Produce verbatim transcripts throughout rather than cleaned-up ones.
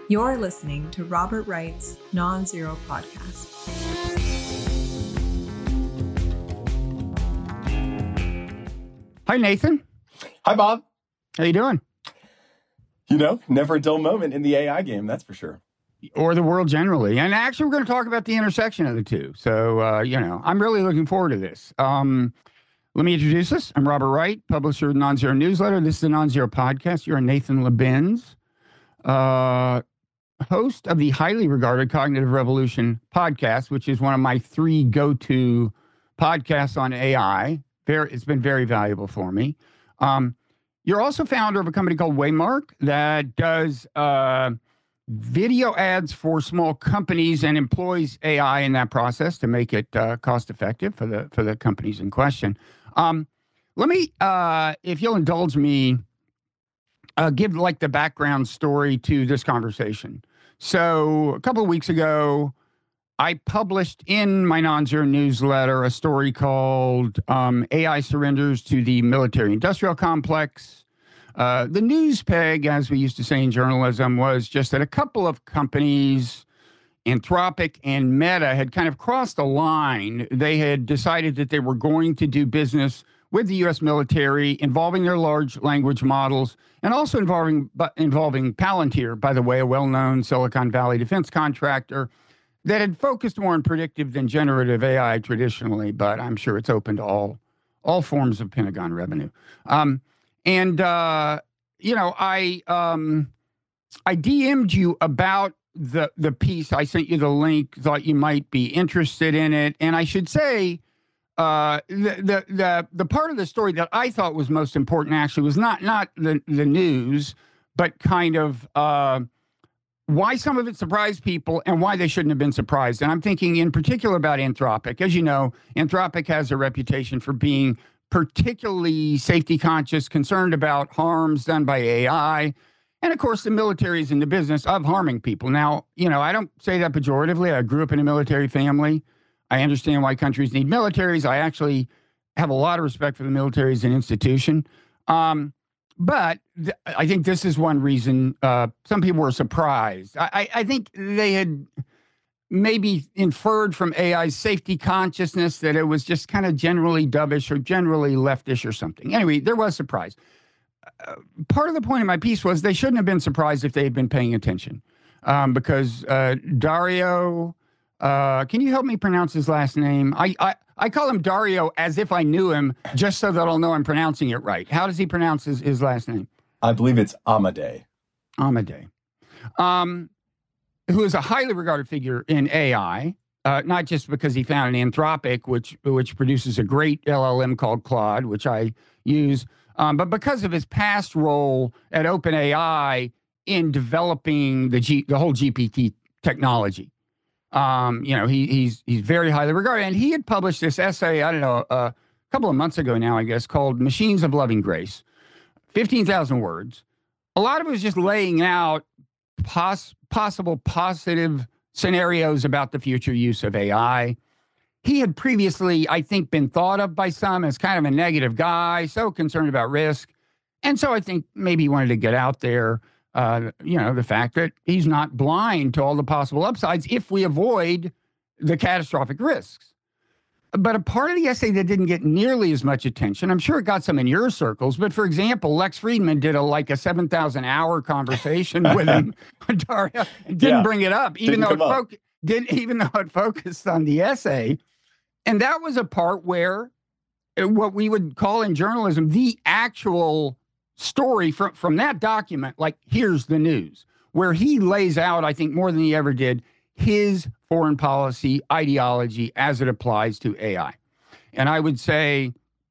You're listening to Robert Wright's Non-Zero Podcast. Hi, Nathan. Hi, Bob. How you doing? You know, never a dull moment in the A I game, that's for sure. Or the world generally. And actually, we're going to talk about the intersection of the two. So, uh, you know, I'm really looking forward to this. Um, let me introduce us. I'm Robert Wright, publisher of the Non-Zero Newsletter. This is the Non-Zero Podcast. You're Nathan Labens, uh, host of the highly regarded Cognitive Revolution podcast, which is one of my three go-to podcasts on A I. Very, it's been very valuable for me. Um, you're also founder of a company called Waymark that does uh, video ads for small companies and employs A I in that process to make it uh, cost-effective for the for the companies in question. Um, let me, uh, if you'll indulge me, uh, give like the background story to this conversation. So a couple of weeks ago, I published in my Non-Zero newsletter a story called um, A I Surrenders to the Military-Industrial Complex. Uh, the news peg, as we used to say in journalism, was just that a couple of companies, Anthropic and Meta, had kind of crossed a line. They had decided that they were going to do business with the U S military, involving their large language models, and also involving, involving Palantir, by the way, a well-known Silicon Valley defense contractor that had focused more on predictive than generative A I traditionally, but I'm sure it's open to all all forms of Pentagon revenue. Um, and, uh, you know, I um, I D M'd you about the the piece. I sent you the link, thought you might be interested in it. And I should say, uh, the, the, the, the part of the story that I thought was most important actually was not, not the, the news, but kind of uh, why some of it surprised people and why they shouldn't have been surprised. And I'm thinking in particular about Anthropic. As you know, Anthropic has a reputation for being particularly safety conscious, concerned about harms done by A I. And of course, the military is in the business of harming people. Now, you know, I don't say that pejoratively. I grew up in a military family. I understand why countries need militaries. I actually have a lot of respect for the military as an institution. Um, But th- I think this is one reason uh, some people were surprised. I, I, I think they had maybe inferred from A I's safety consciousness that it was just kind of generally dovish or generally leftish or something. Anyway, there was surprise. Uh, part of the point of my piece was they shouldn't have been surprised if they had been paying attention um, because uh, Dario, uh, can you help me pronounce his last name? I, I I call him Dario as if I knew him, just so that I'll know I'm pronouncing it right. How does he pronounce his, his last name? I believe it's Amadei. Amadei. Um, who is a highly regarded figure in A I, uh, not just because he founded Anthropic, which which produces a great L L M called Claude, which I use, um, but because of his past role at OpenAI in developing the G, the whole G P T technology. Um, you know, he, he's he's very highly regarded. And he had published this essay, I don't know, uh, a couple of months ago now, I guess, called Machines of Loving Grace, fifteen thousand words. A lot of it was just laying out pos- possible positive scenarios about the future use of A I. He had previously, I think, been thought of by some as kind of a negative guy, so concerned about risk. And so I think maybe he wanted to get out there. Uh, you know, the fact that he's not blind to all the possible upsides if we avoid the catastrophic risks. But a part of the essay that didn't get nearly as much attention, I'm sure it got some in your circles, but for example, Lex Friedman did a like a seven thousand hour conversation with him, Dario, and didn't yeah, bring it up, even though it, fo- didn't, even though it focused on the essay. And that was a part where what we would call in journalism the actual story from, from that document, like here's the news, where he lays out, I think more than he ever did, his foreign policy ideology as it applies to A I. And I would say,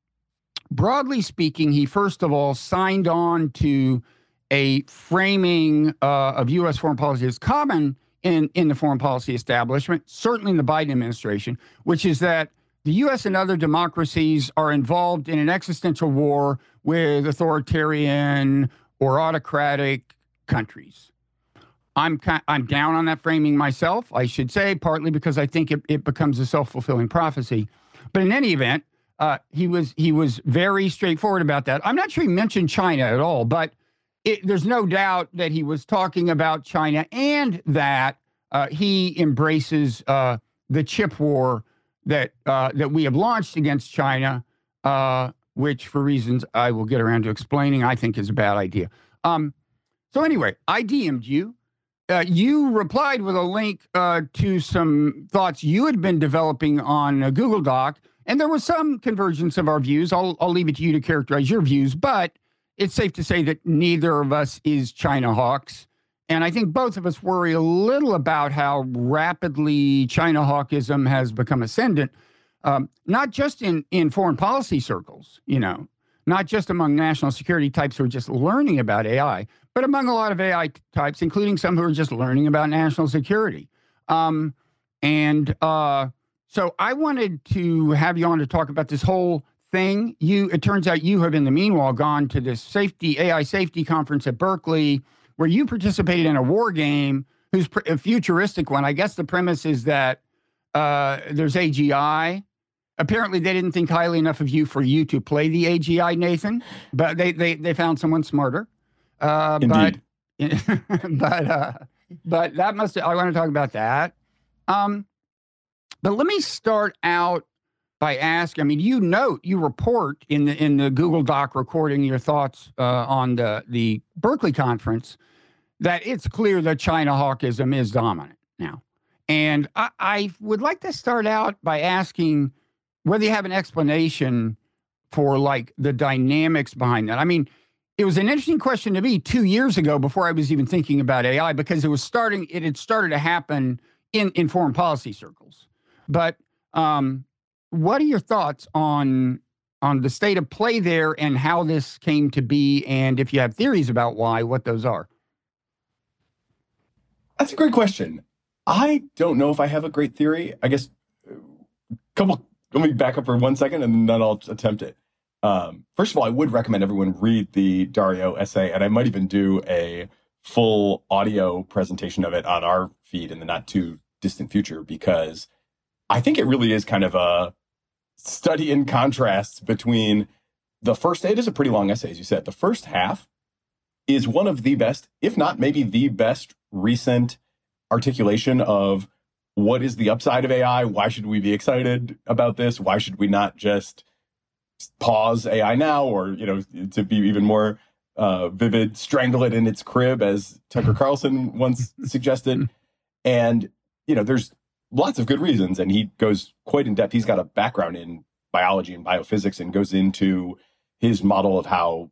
broadly speaking, he first of all signed on to a framing uh, of U S foreign policy as common in, in the foreign policy establishment, certainly in the Biden administration, which is that the U S and other democracies are involved in an existential war with authoritarian or autocratic countries. I'm I'm down on that framing myself, I should say, partly because I think it, it becomes a self-fulfilling prophecy. But in any event, uh, he was he was very straightforward about that. I'm not sure he mentioned China at all, but it, there's no doubt that he was talking about China and that uh, he embraces uh, the chip war that uh, that we have launched against China, uh, which, for reasons I will get around to explaining, I think is a bad idea. Um, so anyway, I D M'd you. Uh, you replied with a link uh, to some thoughts you had been developing on a Google Doc, and there was some convergence of our views. I'll, I'll leave it to you to characterize your views, but it's safe to say that neither of us is China hawks. And I think both of us worry a little about how rapidly China hawkism has become ascendant, um, not just in, in foreign policy circles, you know, not just among national security types who are just learning about A I, but among a lot of A I types, including some who are just learning about national security. Um, and uh, so I wanted to have you on to talk about this whole thing. You, it turns out you have, in the meanwhile, gone to this safety A I safety conference at Berkeley, where you participated in a war game, who's pr- a futuristic one. I guess the premise is that uh, there's A G I. Apparently, they didn't think highly enough of you for you to play the A G I, Nathan, but they they they found someone smarter. Uh, Indeed. But but uh, but that must. I want to talk about that. Um, but let me start out by asking. I mean, you note, you report in the in the Google Doc recording your thoughts uh, on the the Berkeley conference that it's clear that China hawkism is dominant now, and I, I would like to start out by asking whether you have an explanation for like the dynamics behind that. I mean, it was an interesting question to me two years ago before I was even thinking about A I, because it was starting, it had started to happen in, in foreign policy circles. But um, what are your thoughts on, on the state of play there and how this came to be? And if you have theories about why, what those are? That's a great question. I don't know if I have a great theory. I guess a couple, let me back up for one second and then I'll attempt it. Um, first of all, I would recommend everyone read the Dario essay, and I might even do a full audio presentation of it on our feed in the not too distant future, because I think it really is kind of a study in contrasts between the first, it is a pretty long essay, as you said. The first half is one of the best, if not maybe the best recent articulation of what is the upside of A I? Why should we be excited about this? Why should we not just pause A I now, or, you know, to be even more uh, vivid, strangle it in its crib, as Tucker Carlson once suggested. And, you know, there's lots of good reasons. And he goes quite in depth. He's got a background in biology and biophysics and goes into his model of how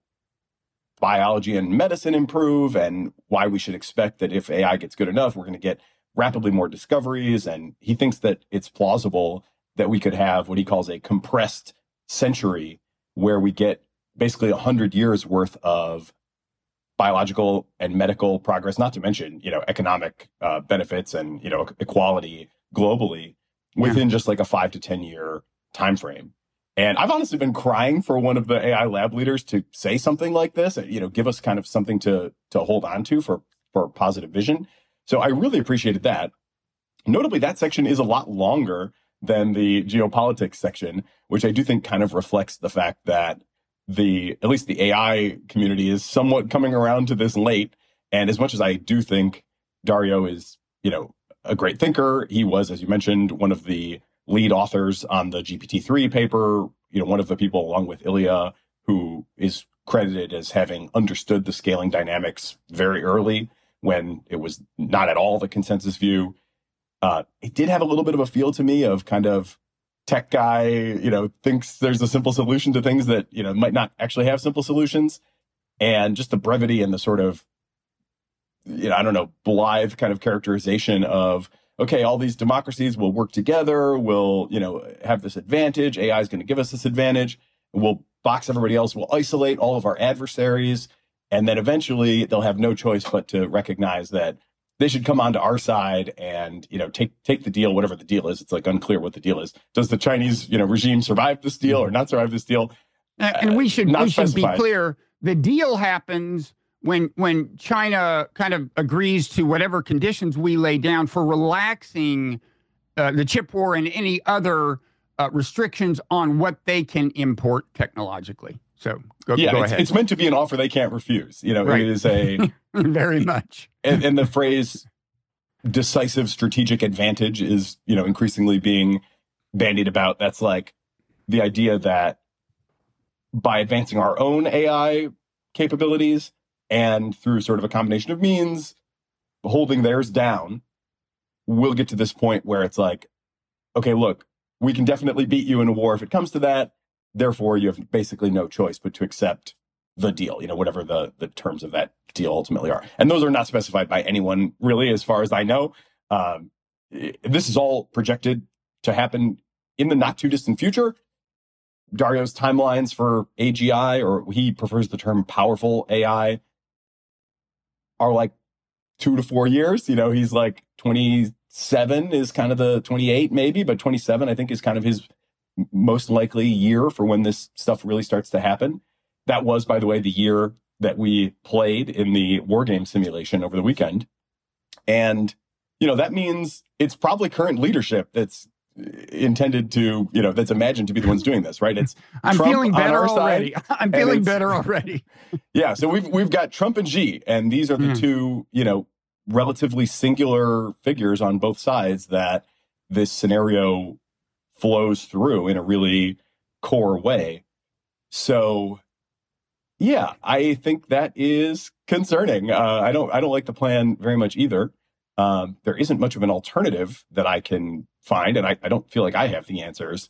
biology and medicine improve and why we should expect that if A I gets good enough, we're going to get rapidly more discoveries. And he thinks that it's plausible that we could have what he calls a compressed century, where we get basically a hundred years worth of biological and medical progress, not to mention, you know, economic uh, benefits and, you know, equality globally within yeah. just like a five to ten year time frame. And I've honestly been crying for one of the A I lab leaders to say something like this, you know, give us kind of something to to hold on to for for positive vision. So I really appreciated that. Notably, that section is a lot longer than the geopolitics section, which I do think kind of reflects the fact that the, at least the A I community is somewhat coming around to this late. And as much as I do think Dario is, you know, a great thinker, he was, as you mentioned, one of the lead authors on the G P T three paper, you know, one of the people along with Ilya who is credited as having understood the scaling dynamics very early when it was not at all the consensus view. Uh, it did have a little bit of a feel to me of kind of tech guy, you know, thinks there's a simple solution to things that, you know, might not actually have simple solutions. And just the brevity and the sort of, you know, I don't know, blithe kind of characterization of, okay, all these democracies will work together, will, you know, have this advantage. A I is going to give us this advantage. We'll box everybody else. We'll isolate all of our adversaries. And then eventually they'll have no choice but to recognize that they should come onto our side and, you know, take take the deal, whatever the deal is. It's like unclear what the deal is. Does the Chinese, you know, regime survive this deal or not survive this deal? And we should uh, we should specified. be clear. The deal happens when when China kind of agrees to whatever conditions we lay down for relaxing uh, the chip war and any other uh, restrictions on what they can import technologically. So go, yeah, go it's, ahead. it's meant to be an offer they can't refuse. You know, Right. it is a very much. and, and the phrase decisive strategic advantage is, you know, increasingly being bandied about. That's like the idea that by advancing our own A I capabilities and through sort of a combination of means, holding theirs down, we'll get to this point where it's like, okay, look, we can definitely beat you in a war if it comes to that. Therefore, you have basically no choice but to accept the deal, you know, whatever the, the terms of that deal ultimately are. And those are not specified by anyone, really, as far as I know. Um, this is all projected to happen in the not too distant future. Dario's timelines for A G I, or he prefers the term powerful A I, are like two to four years. You know, he's like twenty-seven is kind of the twenty-eight maybe, but twenty-seven I think is kind of his most likely year for when this stuff really starts to happen. That was, by the way, the year that we played in the war game simulation over the weekend. And, you know, that means it's probably current leadership that's intended to, you know, that's imagined to be the ones doing this, right? It's I'm Trump feeling better on our already. side, I'm and feeling it's- better already. Yeah, so we've we've got Trump and Xi, and these are the Yeah. two, you know, relatively singular figures on both sides that this scenario flows through in a really core way. So, yeah, I think that is concerning. Uh, I don't I don't like the plan very much either. Um, there isn't much of an alternative that I can find, and I, I don't feel like I have the answers.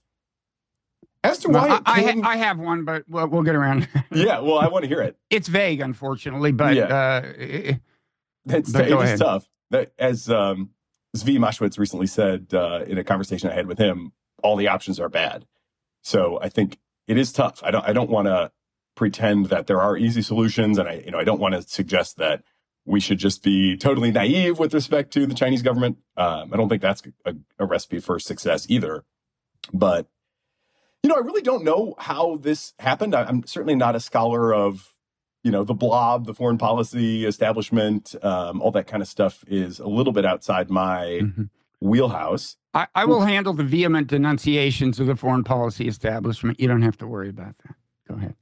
As to why Well, it I, I, came, ha- I have one, but we'll, we'll get around. yeah, well, I want to hear it. It's vague, unfortunately, but Yeah. uh, it- It's, But it go is ahead. tough. That, as um, Zvi Moshwitz recently said uh, in a conversation I had with him, all the options are bad. So I think it is tough. I don't. I don't want to pretend that there are easy solutions, and I, you know, I don't want to suggest that we should just be totally naive with respect to the Chinese government. Um, I don't think that's a, a recipe for success either. But you know, I really don't know how this happened. I, I'm certainly not a scholar of, you know, the blob, the foreign policy establishment, um, all that kind of stuff is a little bit outside my Mhm. wheelhouse. I, I will handle the vehement denunciations of the foreign policy establishment. You don't have to worry about that. Go ahead.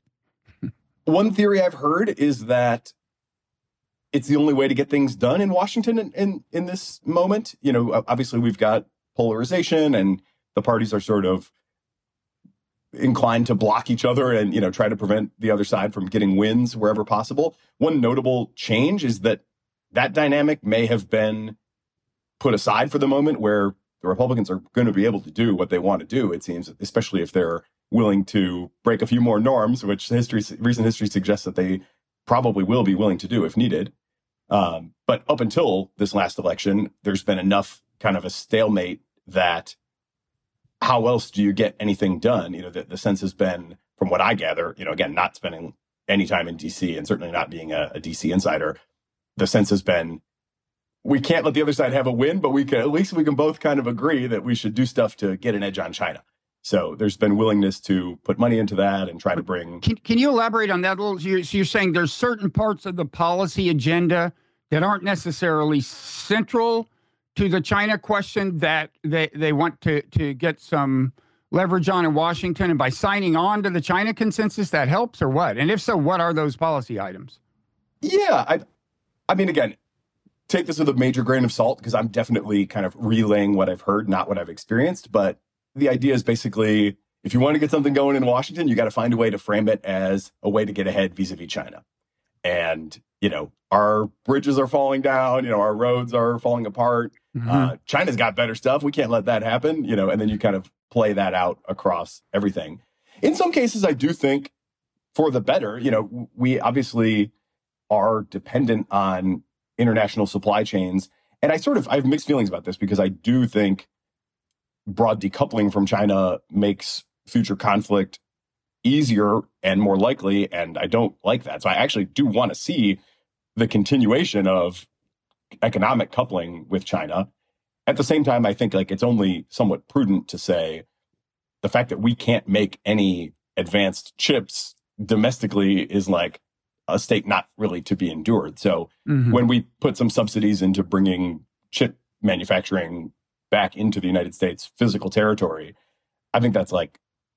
One theory I've heard is that it's the only way to get things done in Washington in, in, in this moment. You know, obviously we've got polarization and the parties are sort of inclined to block each other and, you know, try to prevent the other side from getting wins wherever possible. One notable change is that that dynamic may have been put aside for the moment, where the Republicans are going to be able to do what they want to do, it seems, especially if they're willing to break a few more norms, which history, recent history suggests that they probably will be willing to do if needed. Um, but up until this last election, there's been enough kind of a stalemate that how else do you get anything done? You know, the, the sense has been, from what I gather, you know, again, not spending any time in D C and certainly not being a, a D C insider, the sense has been, we can't let the other side have a win, but we can, at least we can both kind of agree that we should do stuff to get an edge on China. So there's been willingness to put money into that and try to bring. Can, can you elaborate on that a little? So you're, so you're saying there's certain parts of the policy agenda that aren't necessarily central to the China question that they, they want to, to get some leverage on in Washington, and by signing on to the China consensus, that helps, or what? And if so, what are those policy items? Yeah, I, I mean, again, take this with a major grain of salt, because I'm definitely kind of relaying what I've heard, not what I've experienced. But the idea is basically, if you want to get something going in Washington, you got to find a way to frame it as a way to get ahead vis-a-vis China. And, you know, our bridges are falling down, you know, our roads are falling apart. Mm-hmm. Uh, China's got better stuff. We can't let that happen, you know, and then you kind of play that out across everything. In some cases, I do think for the better. You know, we obviously are dependent on international supply chains. And I sort of, I have mixed feelings about this, because I do think broad decoupling from China makes future conflict easier and more likely. And I don't like that. So I actually do want to see the continuation of economic coupling with China. At the same time, I think like it's only somewhat prudent to say the fact that we can't make any advanced chips domestically is like a state not really to be endured. So Mhm. when we put some subsidies into bringing chip manufacturing back into the United States physical territory, I think that's like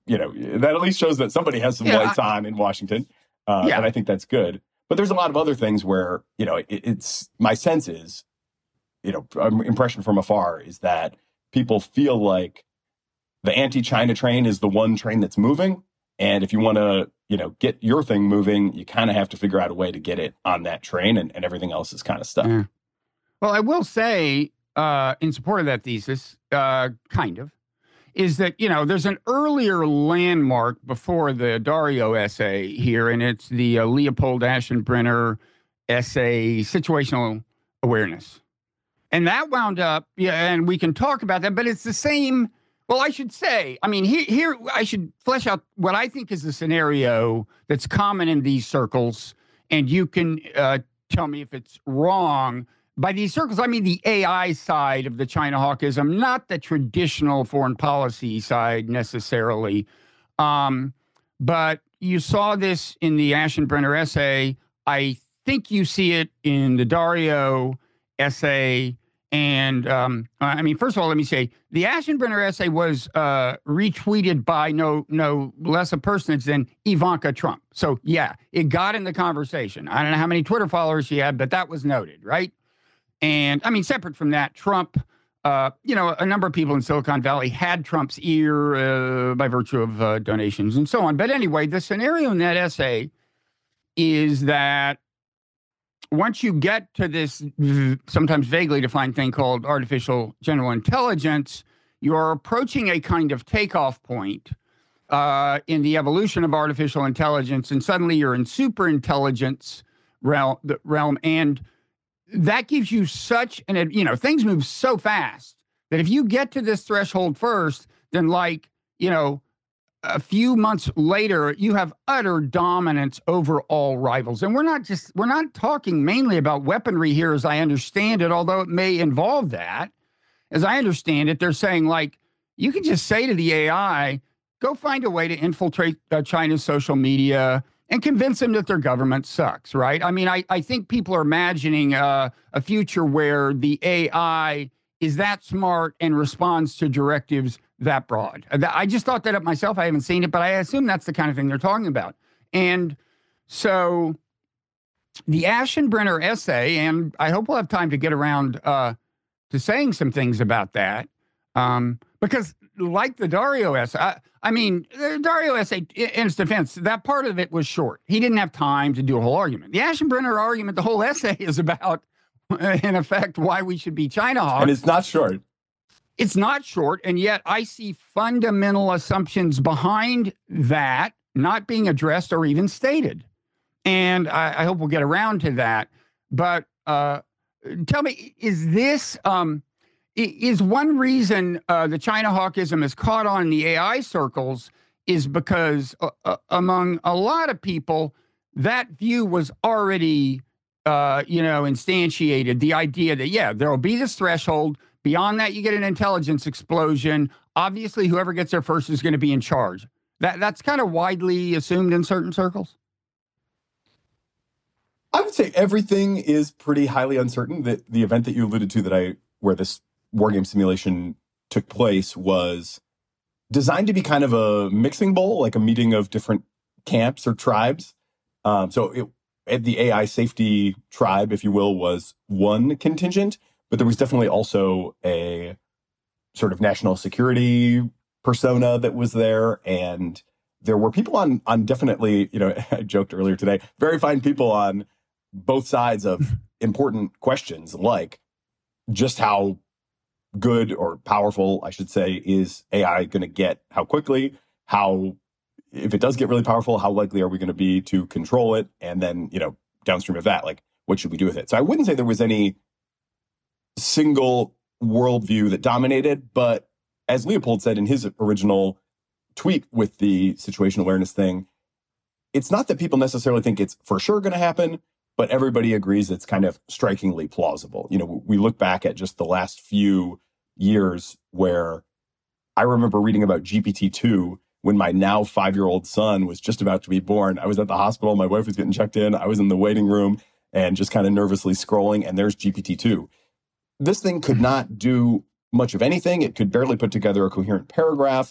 you know, that at least shows that somebody has some Yeah, lights I- on in Washington. Uh, Yeah. And I think that's good. But there's a lot of other things where, you know, it, it's my sense is, you know, um, impression from afar is that people feel like the anti-China train is the one train that's moving. And if you want to, you know, get your thing moving, you kind of have to figure out a way to get it on that train, and, and everything else is kind of stuck. Yeah. Well, I will say, uh, in support of that thesis, uh, kind of, is that, you know, there's an earlier landmark before the Dario essay here, and it's the uh, Leopold Aschenbrenner essay, Situational Awareness. And that wound up, yeah, and we can talk about that, but it's the same. Well, I should say, I mean, here, here I should flesh out what I think is the scenario that's common in these circles, and you can uh, tell me if it's wrong. By these circles, I mean the A I side of the China hawkism, not the traditional foreign policy side necessarily. Um, but you saw this in the Aschenbrenner essay. I think you see it in the Dario essay. And um, I mean, first of all, let me say the Aschenbrenner essay was uh, retweeted by no no less a personage than Ivanka Trump. So, yeah, it got in the conversation. I don't know how many Twitter followers she had, but that was noted, right? And I mean, separate from that, Trump, uh, you know, a number of people in Silicon Valley had Trump's ear uh, by virtue of uh, donations and so on. But anyway, the scenario in that essay is that once you get to this v- sometimes vaguely defined thing called artificial general intelligence, you're approaching a kind of takeoff point uh, in the evolution of artificial intelligence, and suddenly you're in superintelligence realm, the realm, and that gives you such an, you know, things move so fast that if you get to this threshold first, then like, you know, a few months later, you have utter dominance over all rivals. And we're not just, we're not talking mainly about weaponry here, as I understand it, although it may involve that. As I understand it, they're saying, like, you can just say to the A I, go find a way to infiltrate uh, China's social media and convince them that their government sucks, right? I mean, I, I think people are imagining uh, a future where the A I is that smart and responds to directives that broad. I just thought that up myself. I haven't seen it, but I assume that's the kind of thing they're talking about. And so the Aschenbrenner essay, and I hope we'll have time to get around uh, to saying some things about that, um, because like the Dario essay, I, I mean, the Dario essay, in its defense, that part of it was short. He didn't have time to do a whole argument. The Aschenbrenner argument, the whole essay is about, in effect, why we should be China hawks. And it's not short. It's not short, and yet I see fundamental assumptions behind that not being addressed or even stated. And I, I hope we'll get around to that. But uh, tell me, is this, um, is one reason uh, the China hawkism is caught on in the A I circles is because uh, uh, among a lot of people, that view was already, uh, you know, instantiated. The idea that, yeah, there will be this threshold. Beyond that, you get an intelligence explosion. Obviously, whoever gets there first is going to be in charge. That That's kind of widely assumed in certain circles. I would say everything is pretty highly uncertain. That the event that you alluded to that I where this war game simulation took place was designed to be kind of a mixing bowl, like a meeting of different camps or tribes. Um, so it, the A I safety tribe, if you will, was one contingent. But there was definitely also a sort of national security persona that was there. And there were people on, on definitely, you know, I joked earlier today, very fine people on both sides of important questions, like just how good or powerful, I should say, is A I going to get? How quickly? How, if it does get really powerful, how likely are we going to be to control it? And then, you know, downstream of that, like, what should we do with it? So I wouldn't say there was any single worldview that dominated, but as Leopold said in his original tweet with the situational awareness thing, it's not that people necessarily think it's for sure going to happen, but everybody agrees it's kind of strikingly plausible. You know, we look back at just the last few years where I remember reading about G P T two when my now five-year-old son was just about to be born. I was at the hospital, my wife was getting checked in, I was in the waiting room and just kind of nervously scrolling, and there's G P T two. This thing could not do much of anything. It could barely put together a coherent paragraph.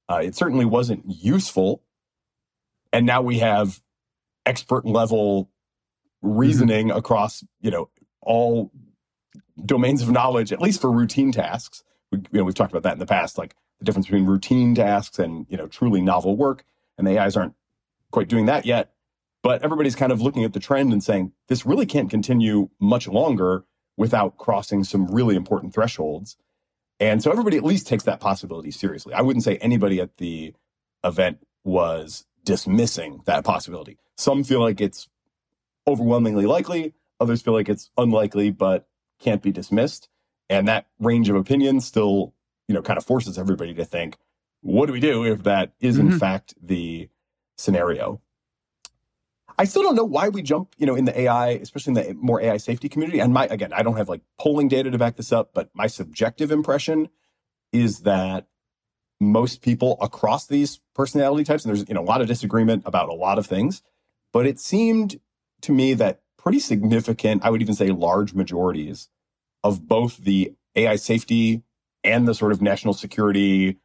Uh, it certainly wasn't useful. And now we have expert level reasoning mm-hmm. across, you know, all domains of knowledge, at least for routine tasks. We, you know, we've talked about that in the past, like the difference between routine tasks and, you know, truly novel work. And the A Is aren't quite doing that yet. But everybody's kind of looking at the trend and saying, this really can't continue much longer without crossing some really important thresholds. And so everybody at least takes that possibility seriously. I wouldn't say anybody at the event was dismissing that possibility. Some feel like it's overwhelmingly likely. Others feel like it's unlikely, but can't be dismissed. And that range of opinions still, you know, kind of forces everybody to think, what do we do if that is mm-hmm. in fact the scenario? I still don't know why we jump, you know, in the A I, especially in the more A I safety community. And my, again, I don't have like polling data to back this up, but my subjective impression is that most people across these personality types, and there's, you know, a lot of disagreement about a lot of things, but it seemed to me that pretty significant, I would even say large majorities of both the A I safety and the sort of national security,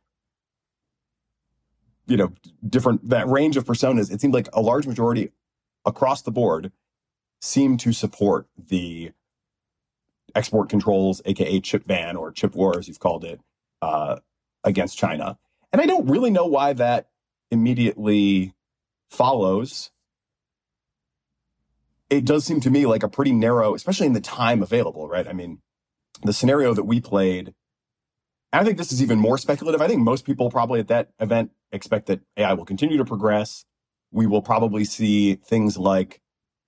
you know, different, that range of personas, it seemed like a large majority across the board seem to support the export controls, aka chip ban or chip war, as you've called it, uh, against China. And I don't really know why that immediately follows. It does seem to me like a pretty narrow, especially in the time available, right? I mean, the scenario that we played, and I think this is even more speculative. I think most people probably at that event expect that A I will continue to progress. We will probably see things like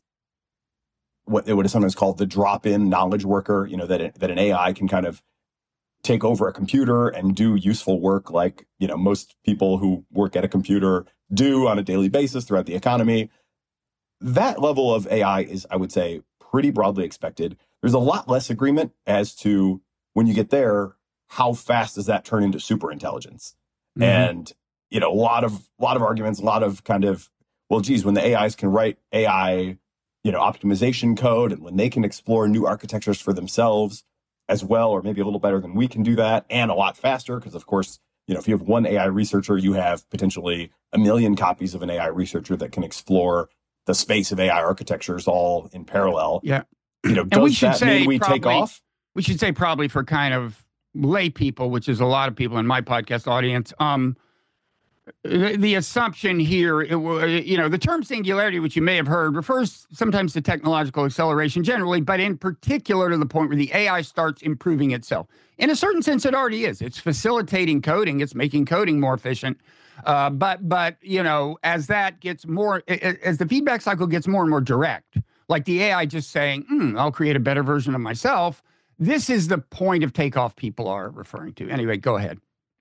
what it would have sometimes called the drop-in knowledge worker, you know, that, it, that an A I can kind of take over a computer and do useful work like, you know, most people who work at a computer do on a daily basis throughout the economy. That level of A I is, I would say, pretty broadly expected. There's a lot less agreement as to when you get there, how fast does that turn into super intelligence? Mm-hmm. And you know, a lot of lot of arguments, a lot of kind of, well, geez, when the A Is can write A I, you know, optimization code, and when they can explore new architectures for themselves as well, or maybe a little better than we can do that, and a lot faster, because of course, you know, if you have one A I researcher, you have potentially a million copies of an A I researcher that can explore the space of A I architectures all in parallel. Yeah, you know, and does we should that say mean we probably, take off? We should say probably for kind of lay people, which is a lot of people in my podcast audience. Um, The, the assumption here, it, you know, the term singularity, which you may have heard, refers sometimes to technological acceleration generally, but in particular to the point where the A I starts improving itself. In a certain sense, it already is. It's facilitating coding. It's making coding more efficient. Uh, but, but you know, as that gets more, as the feedback cycle gets more and more direct, like the A I just saying, mm, I'll create a better version of myself, this is the point of takeoff people are referring to. Anyway, go ahead.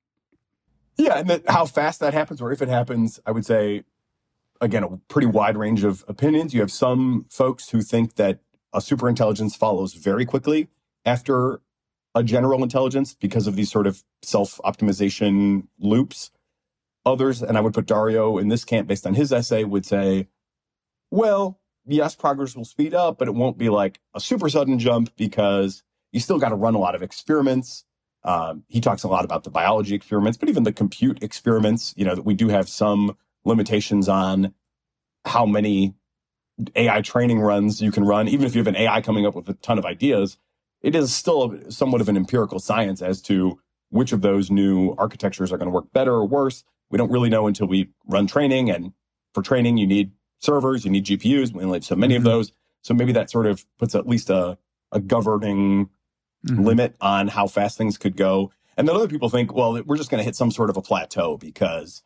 Yeah, and that, how fast that happens, or if it happens, I would say, again, a pretty wide range of opinions. You have some folks who think that a superintelligence follows very quickly after a general intelligence because of these sort of self-optimization loops. Others, and I would put Dario in this camp based on his essay, would say, well, yes, progress will speed up, but it won't be like a super sudden jump because you still got to run a lot of experiments. Um, he talks a lot about the biology experiments, but even the compute experiments, you know, that we do have some limitations on how many A I training runs you can run. Even if you have an A I coming up with a ton of ideas, it is still a, somewhat of an empirical science as to which of those new architectures are going to work better or worse. We don't really know until we run training. And for training, you need servers, you need G P Us. We only have so many mm-hmm. of those. So maybe that sort of puts at least a, a governing Mm-hmm. limit on how fast things could go. And then other people think, well, we're just going to hit some sort of a plateau because,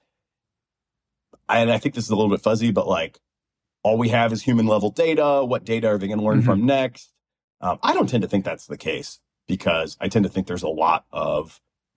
and I think this is a little bit fuzzy, but like all we have is human level data. What data are they going to learn mm-hmm. from next? Um, I don't tend to think that's the case because I tend to think there's a lot of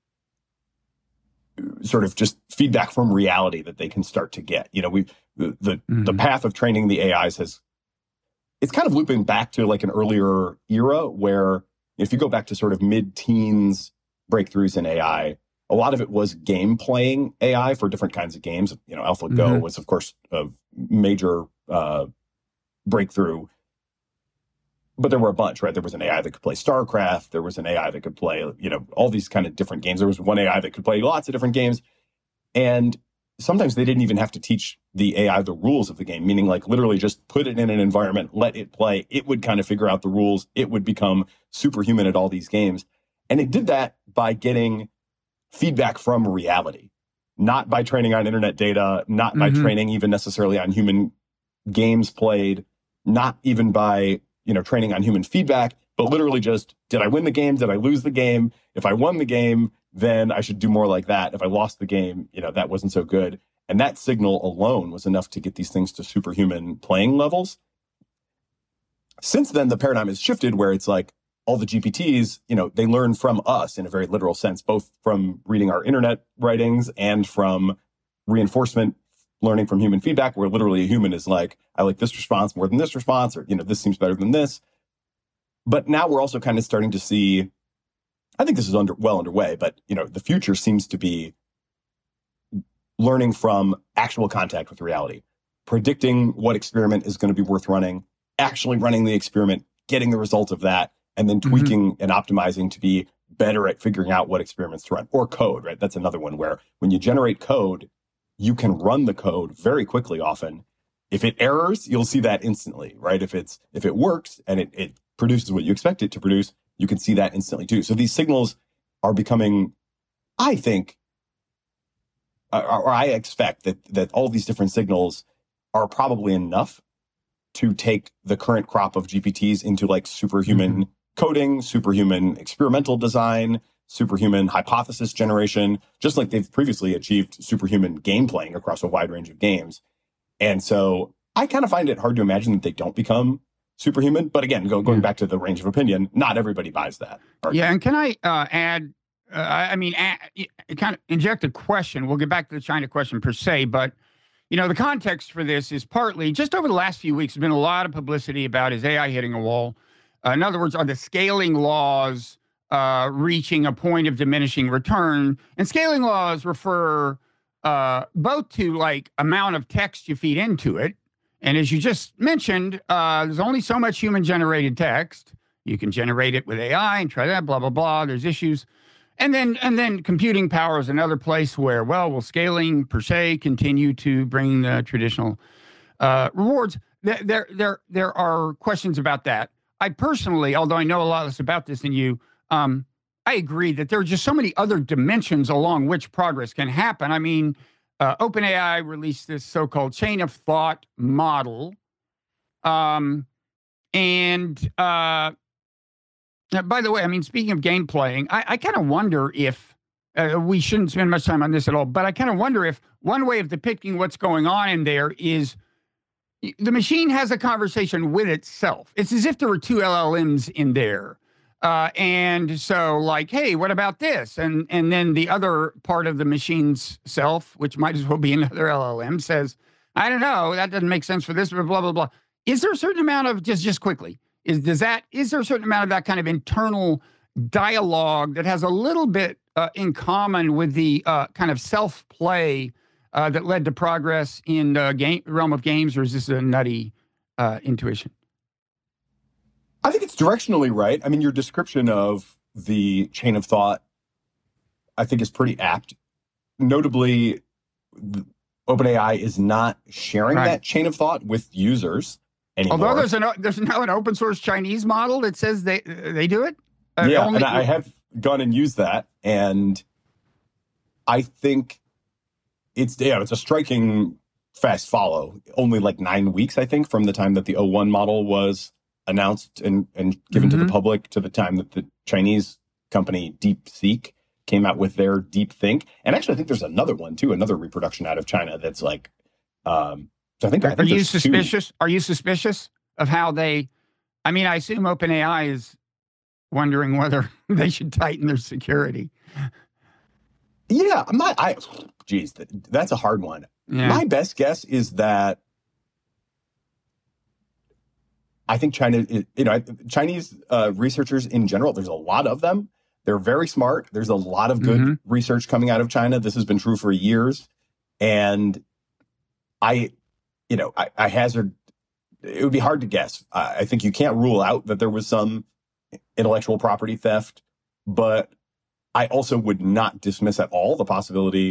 sort of just feedback from reality that they can start to get. You know, we the the, mm-hmm. the path of training the A Is has, it's kind of looping back to like an earlier era where if you go back to sort of mid-teens breakthroughs in A I, a lot of it was game playing A I for different kinds of games. You know, AlphaGo mm-hmm. was, of course, a major uh, breakthrough. But there were a bunch, right? There was an A I that could play StarCraft. There was an A I that could play, you know, all these kind of different games. There was one A I that could play lots of different games. And sometimes they didn't even have to teach the A I the rules of the game, meaning like literally just put it in an environment, let it play. It would kind of figure out the rules. It would become superhuman at all these games. And it did that by getting feedback from reality, not by training on internet data, not mm-hmm. by training even necessarily on human games played, not even by, you know, training on human feedback, but literally just, did I win the game? Did I lose the game? If I won the game, then I should do more like that. If I lost the game, you know, that wasn't so good. And that signal alone was enough to get these things to superhuman playing levels. Since then, the paradigm has shifted where it's like all the G P Ts, you know, they learn from us in a very literal sense, both from reading our internet writings and from reinforcement learning from human feedback, where literally a human is like, I like this response more than this response, or, you know, this seems better than this. But now we're also kind of starting to see, I think this is under well underway, but, you know, the future seems to be learning from actual contact with reality, predicting what experiment is going to be worth running, actually running the experiment, getting the result of that, and then tweaking mm-hmm. and optimizing to be better at figuring out what experiments to run. Or code, right? That's another one where when you generate code, you can run the code very quickly often. If it errors, you'll see that instantly, right? If it's if it works and it, it produces what you expect it to produce, you can see that instantly too. So these signals are becoming, I think, or I expect that that all these different signals are probably enough to take the current crop of G P Ts into like superhuman mm-hmm. coding, superhuman experimental design, superhuman hypothesis generation, just like they've previously achieved superhuman game playing across a wide range of games. And so I kind of find it hard to imagine that they don't become superhuman. But again, go, going back to the range of opinion, not everybody buys that argument. Yeah, and can I uh, add, uh, I mean, add, kind of inject a question. We'll get back to the China question per se, but, you know, the context for this is partly, just over the last few weeks, there's been a lot of publicity about is A I hitting a wall. Uh, in other words, are the scaling laws uh, reaching a point of diminishing return? And scaling laws refer uh, both to, like, amount of text you feed into it. And as you just mentioned, uh, there's only so much human-generated text. You can generate it with A I and try that, blah, blah, blah. There's issues. And then and then computing power is another place where, well, will scaling per se continue to bring the traditional uh, rewards? There, there, there, there are questions about that. I personally, although I know a lot less about this than you, um, I agree that there are just so many other dimensions along which progress can happen. I mean, Uh, OpenAI released this so-called chain of thought model. Um, and uh, by the way, I mean, speaking of game playing, I, I kind of wonder if uh, we shouldn't spend much time on this at all, but I kind of wonder if one way of depicting what's going on in there is the machine has a conversation with itself. It's as if there were two L L Ms in there. Uh, and so like, hey, what about this? And and then the other part of the machine's self, which might as well be another L L M, says, I don't know, that doesn't make sense for this, blah, blah, blah. Is there a certain amount of, just just quickly, is does that is there a certain amount of that kind of internal dialogue that has a little bit uh, in common with the uh, kind of self-play uh, that led to progress in the game realm of games, or is this a nutty uh, intuition? I think it's directionally right. I mean, your description of the chain of thought, I think, is pretty apt. Notably, OpenAI is not sharing right. that chain of thought with users anymore. Although there's, an, there's now an open source Chinese model that says they they do it. Uh, yeah, only, and I have gone and used that, and I think it's yeah, it's a striking fast follow. Only like nine weeks, I think, from the time that the O one model was announced and, and given mm-hmm. to the public to the time that the Chinese company DeepSeek came out with their DeepThink. And actually, I think there's another one too, another reproduction out of China that's like, um, so I think, I think are you suspicious? Two. Are you suspicious of how they, I mean, I assume OpenAI is wondering whether they should tighten their security. Yeah, I'm not, I, geez, that, that's a hard one. Yeah. My best guess is that I think China, you know, Chinese uh, researchers in general, there's a lot of them. They're very smart. There's a lot of good mm-hmm. research coming out of China. This has been true for years. And I, you know, I, I hazard, it would be hard to guess. I, I think you can't rule out that there was some intellectual property theft, but I also would not dismiss at all the possibility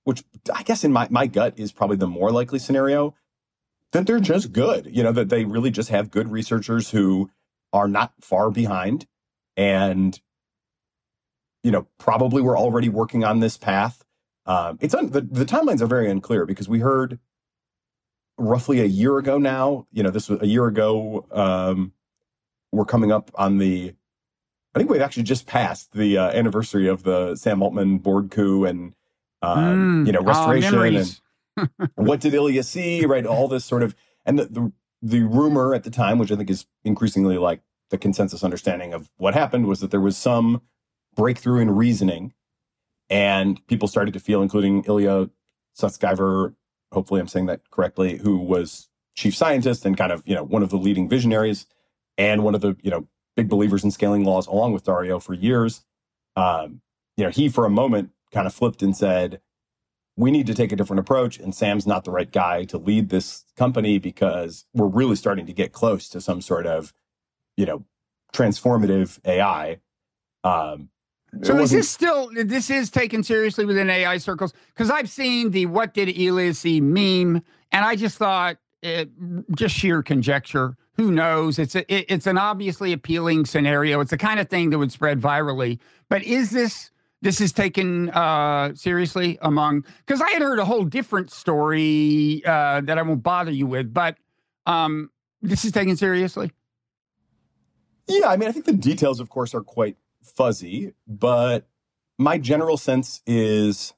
which I guess in my, my gut is probably the more likely scenario, that they're just good, you know, that they really just have good researchers who are not far behind and, you know, probably were already working on this path. Um, it's un- the, the timelines are very unclear because we heard roughly a year ago now, you know, this was a year ago. Um, we're coming up on the, I think we've actually just passed the uh, anniversary of the Sam Altman board coup and, um, Mm, you know, oh, restoration memories. and what did Ilya see, right? All this sort of, and the, the, the rumor at the time, which I think is increasingly like the consensus understanding of what happened, was that there was some breakthrough in reasoning and people started to feel, including Ilya Sutskever, hopefully I'm saying that correctly, who was chief scientist and kind of, you know, one of the leading visionaries and one of the, you know, big believers in scaling laws along with Dario for years. Um, you know, he for a moment kind of flipped and said, we need to take a different approach. And Sam's not the right guy to lead this company because we're really starting to get close to some sort of, you know, transformative A I. Um, So is this still, this is taken seriously within A I circles? Because I've seen the what did Ilya see meme, and I just thought, it, just sheer conjecture. Who knows? It's a, it, it's an obviously appealing scenario. It's the kind of thing that would spread virally. But is this, this is taken uh, seriously among, because I had heard a whole different story uh, that I won't bother you with, but um, this is taken seriously? Yeah, I mean, I think the details, of course, are quite fuzzy, but my general sense is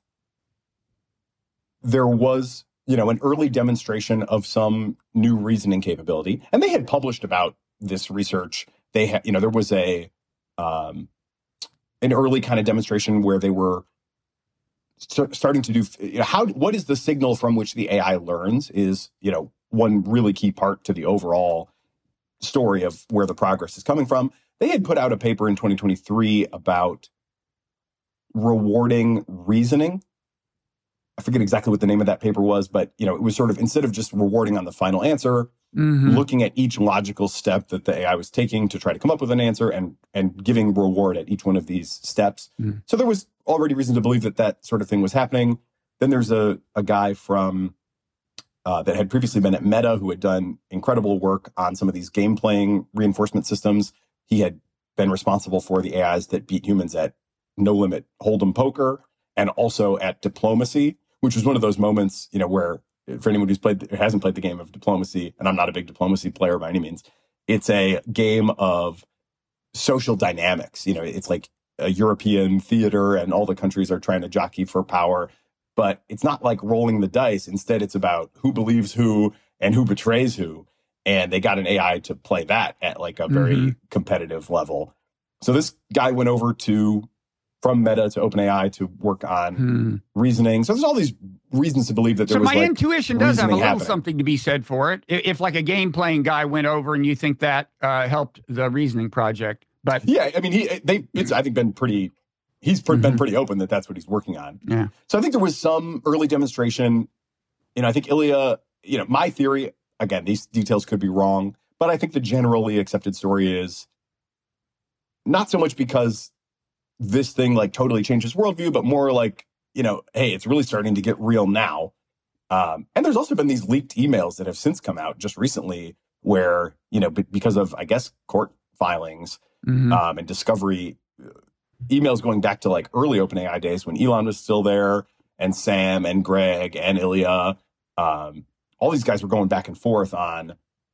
there was, you know, an early demonstration of some new reasoning capability, and they had published about this research. They had, you know, there was a um, an early kind of demonstration where they were st- starting to do, you know, how, what is the signal from which the A I learns is, you know, one really key part to the overall story of where the progress is coming from. They had put out a paper in twenty twenty-three about rewarding reasoning. I forget exactly what the name of that paper was, but, you know, it was sort of, instead of just rewarding on the final answer, mm-hmm. looking at each logical step that the A I was taking to try to come up with an answer and and giving reward at each one of these steps. Mm. So there was already reason to believe that that sort of thing was happening. Then there's a, a guy from uh, that had previously been at Meta who had done incredible work on some of these game playing reinforcement systems. He had been responsible for the A Is that beat humans at No Limit Hold'em poker and also at diplomacy, which was one of those moments, you know, where for anyone who's played, hasn't played the game of diplomacy, and I'm not a big diplomacy player by any means, it's a game of social dynamics. You know, it's like a European theater and all the countries are trying to jockey for power, but it's not like rolling the dice. Instead, it's about who believes who and who betrays who. And they got an A I to play that at like a very mm-hmm. competitive level. So this guy went over to, from Meta to OpenAI to work on hmm. reasoning. So there's all these reasons to believe that there so was my like intuition does have a little happening. Something to be said for it. If like a game playing guy went over and you think that uh, helped the reasoning project, but yeah, I mean, he, they, it's, I think been pretty, he's mm-hmm. been pretty open that that's what he's working on. Yeah. So I think there was some early demonstration. You know, I think Ilya, you know, my theory, again, these details could be wrong, but I think the generally accepted story is not so much because this thing like totally changed his worldview, but more like, you know, hey, it's really starting to get real now. Um, and there's also been these leaked emails that have since come out just recently where, you know, b- because of, I guess, court filings mm-hmm. um, and discovery emails going back to like early OpenAI days when Elon was still there and Sam and Greg and Ilya, um, all these guys were going back and forth on,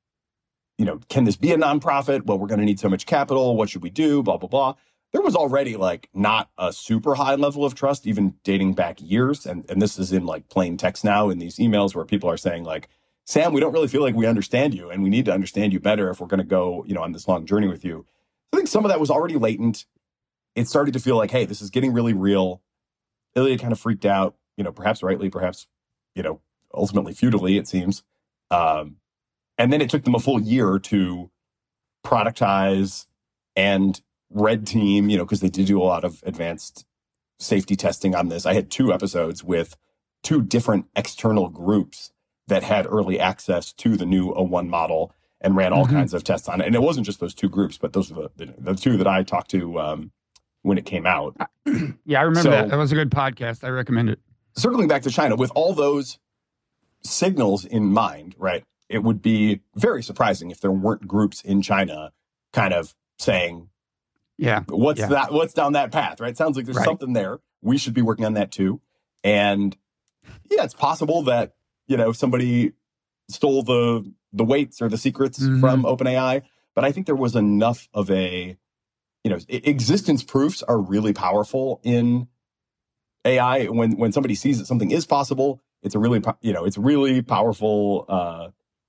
you know, can this be a nonprofit? Well, we're going to need so much capital. What should we do? Blah, blah, blah. There was already like not a super high level of trust, even dating back years. And, and this is in like plain text now in these emails where people are saying like, Sam, we don't really feel like we understand you and we need to understand you better if we're going to go, you know, on this long journey with you. I think some of that was already latent. It started to feel like, hey, this is getting really real. Ilya kind of freaked out, you know, perhaps rightly, perhaps, you know, ultimately futilely, it seems. Um, and then it took them a full year to productize and red team, you know, because they did do a lot of advanced safety testing on this. I had two episodes with two different external groups that had early access to the new O one model and ran all mm-hmm. kinds of tests on it. And it wasn't just those two groups, but those are the, the, the two that I talked to um, when it came out. Yeah, I remember so, that. That was a good podcast. I recommend it. circling back to China, with all those signals in mind, right, it would be very surprising if there weren't groups in China kind of saying, yeah, what's yeah. that? What's down that path, right? Sounds like there's Right. something there. We should be working on that too. And yeah, it's possible that, you know, somebody stole the the weights or the secrets Mhm. from OpenAI. But I think there was enough of a, you know, e- existence proofs are really powerful in A I. When when somebody sees that something is possible, it's a really, po- you know, it's really powerful uh,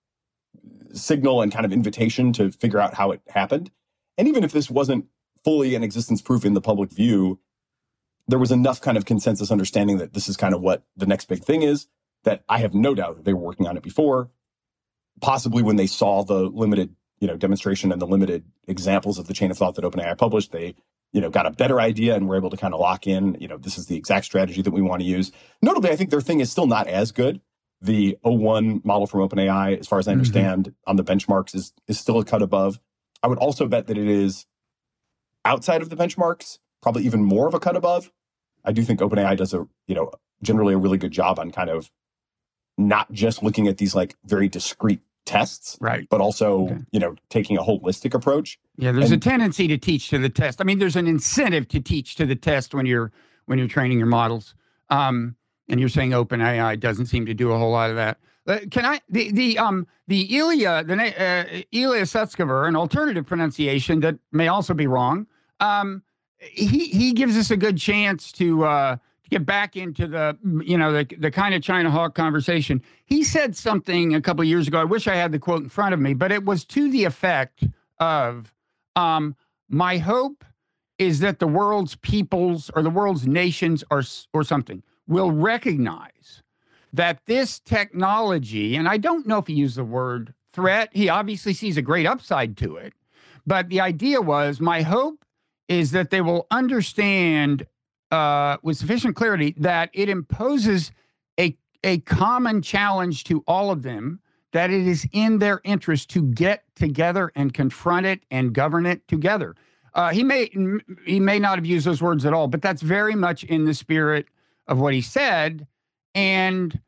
signal and kind of invitation to figure out how it happened. And even if this wasn't fully an existence proof in the public view, there was enough kind of consensus understanding that this is kind of what the next big thing is, that I have no doubt that they were working on it before. Possibly when they saw the limited, you know, demonstration and the limited examples of the chain of thought that OpenAI published, they, you know, got a better idea and were able to kind of lock in, you know, this is the exact strategy that we want to use. Notably, I think their thing is still not as good. The O one model from OpenAI, as far as I understand, mm-hmm. on the benchmarks is is still a cut above. I would also bet that it is outside of the benchmarks, probably even more of a cut above. I do think OpenAI does a, you know, generally a really good job on kind of not just looking at these like very discrete tests, right, but also, okay. you know, taking a holistic approach. Yeah, there's and, a tendency to teach to the test. I mean, there's an incentive to teach to the test when you're when you're training your models. Um, and you're saying OpenAI doesn't seem to do a whole lot of that. Uh, can I the the um the Ilya the uh, Ilya Sutskever, an alternative pronunciation that may also be wrong. Um, he he gives us a good chance to uh, to get back into the you know the the kind of China hawk conversation. He said something a couple of years ago. I wish I had the quote in front of me, but it was to the effect of um, my hope is that the world's peoples or the world's nations or or something will recognize that this technology, and I don't know if he used the word threat. He obviously sees a great upside to it, but the idea was my hope is that they will understand uh, with sufficient clarity that it imposes a, a common challenge to all of them, that it is in their interest to get together and confront it and govern it together. Uh, he may he may not have used those words at all, but that's very much in the spirit of what he said. And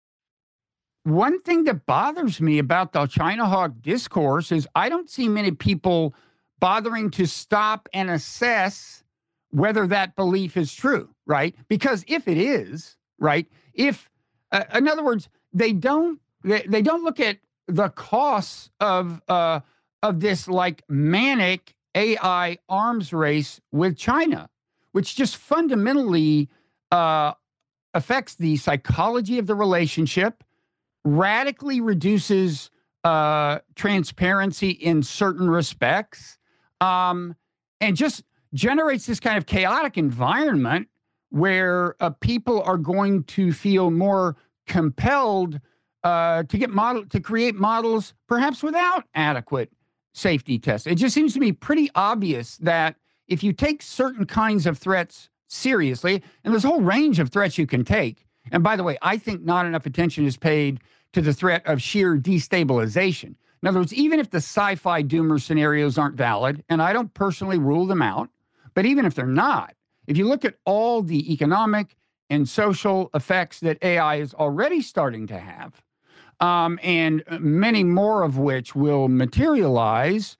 one thing that bothers me about the China hawk discourse is I don't see many people bothering to stop and assess whether that belief is true, right? Because if it is, right, if, uh, in other words, they don't they, they don't look at the costs of uh, of this like manic A I arms race with China, which just fundamentally uh, affects the psychology of the relationship, radically reduces uh, transparency in certain respects, um, and just generates this kind of chaotic environment where uh, people are going to feel more compelled uh, to get model to create models, perhaps without adequate safety tests. It just seems to be pretty obvious that if you take certain kinds of threats seriously, and there's a whole range of threats you can take. And by the way, I think not enough attention is paid to the threat of sheer destabilization. In other words, even if the sci-fi doomer scenarios aren't valid, and I don't personally rule them out, but even if they're not, if you look at all the economic and social effects that A I is already starting to have, um, and many more of which will materialize,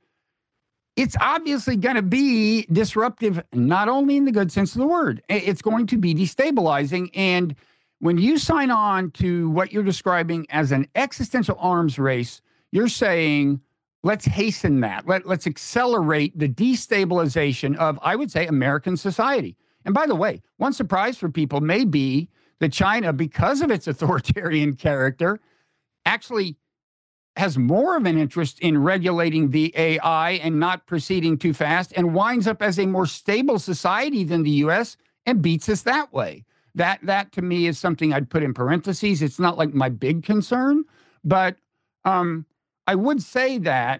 it's obviously going to be disruptive, not only in the good sense of the word, it's going to be destabilizing. And when you sign on to what you're describing as an existential arms race, you're saying, let's hasten that. Let, let's accelerate the destabilization of, I would say, American society. And by the way, one surprise for people may be that China, because of its authoritarian character, actually has more of an interest in regulating the A I and not proceeding too fast, and winds up as a more stable society than the U S and beats us that way. That, that to me is something I'd put in parentheses. It's not like my big concern, but um, I would say that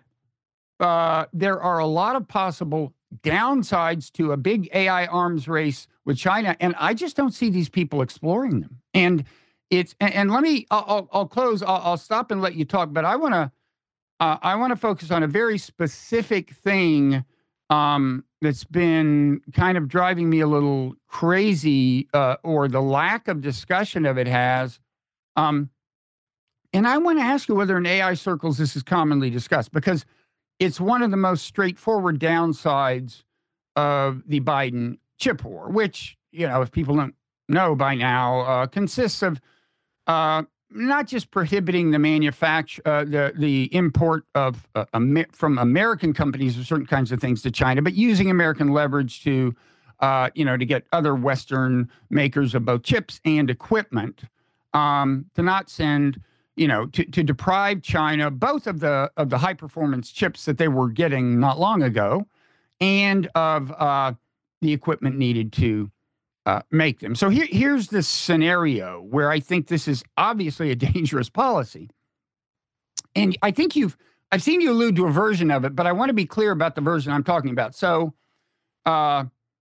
uh, there are a lot of possible downsides to a big A I arms race with China, and I just don't see these people exploring them. And it's and, and let me I'll, I'll, I'll close. I'll, I'll stop and let you talk, but I want to uh, I want to focus on a very specific thing um, that's been kind of driving me a little crazy, uh, or the lack of discussion of it has. Um, and I want to ask you whether in A I circles this is commonly discussed, because it's one of the most straightforward downsides of the Biden chip war, which, you know, if people don't know by now, uh, consists of uh, not just prohibiting the manufacture, uh, the the import of uh, Amer- from American companies of certain kinds of things to China, but using American leverage to, uh, you know, to get other Western makers of both chips and equipment um, to not send, you know, to, to deprive China both of the of the high performance chips that they were getting not long ago, and of uh, the equipment needed to uh, make them. So here, here's this scenario where I think this is obviously a dangerous policy. And I think you've, I've seen you allude to a version of it, but I want to be clear about the version I'm talking about. So uh,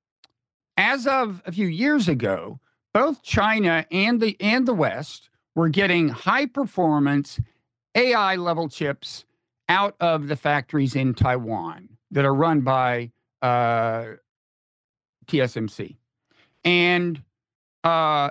as of a few years ago, both China and the and the West were getting high performance A I level chips out of the factories in Taiwan that are run by uh, T S M C. And uh,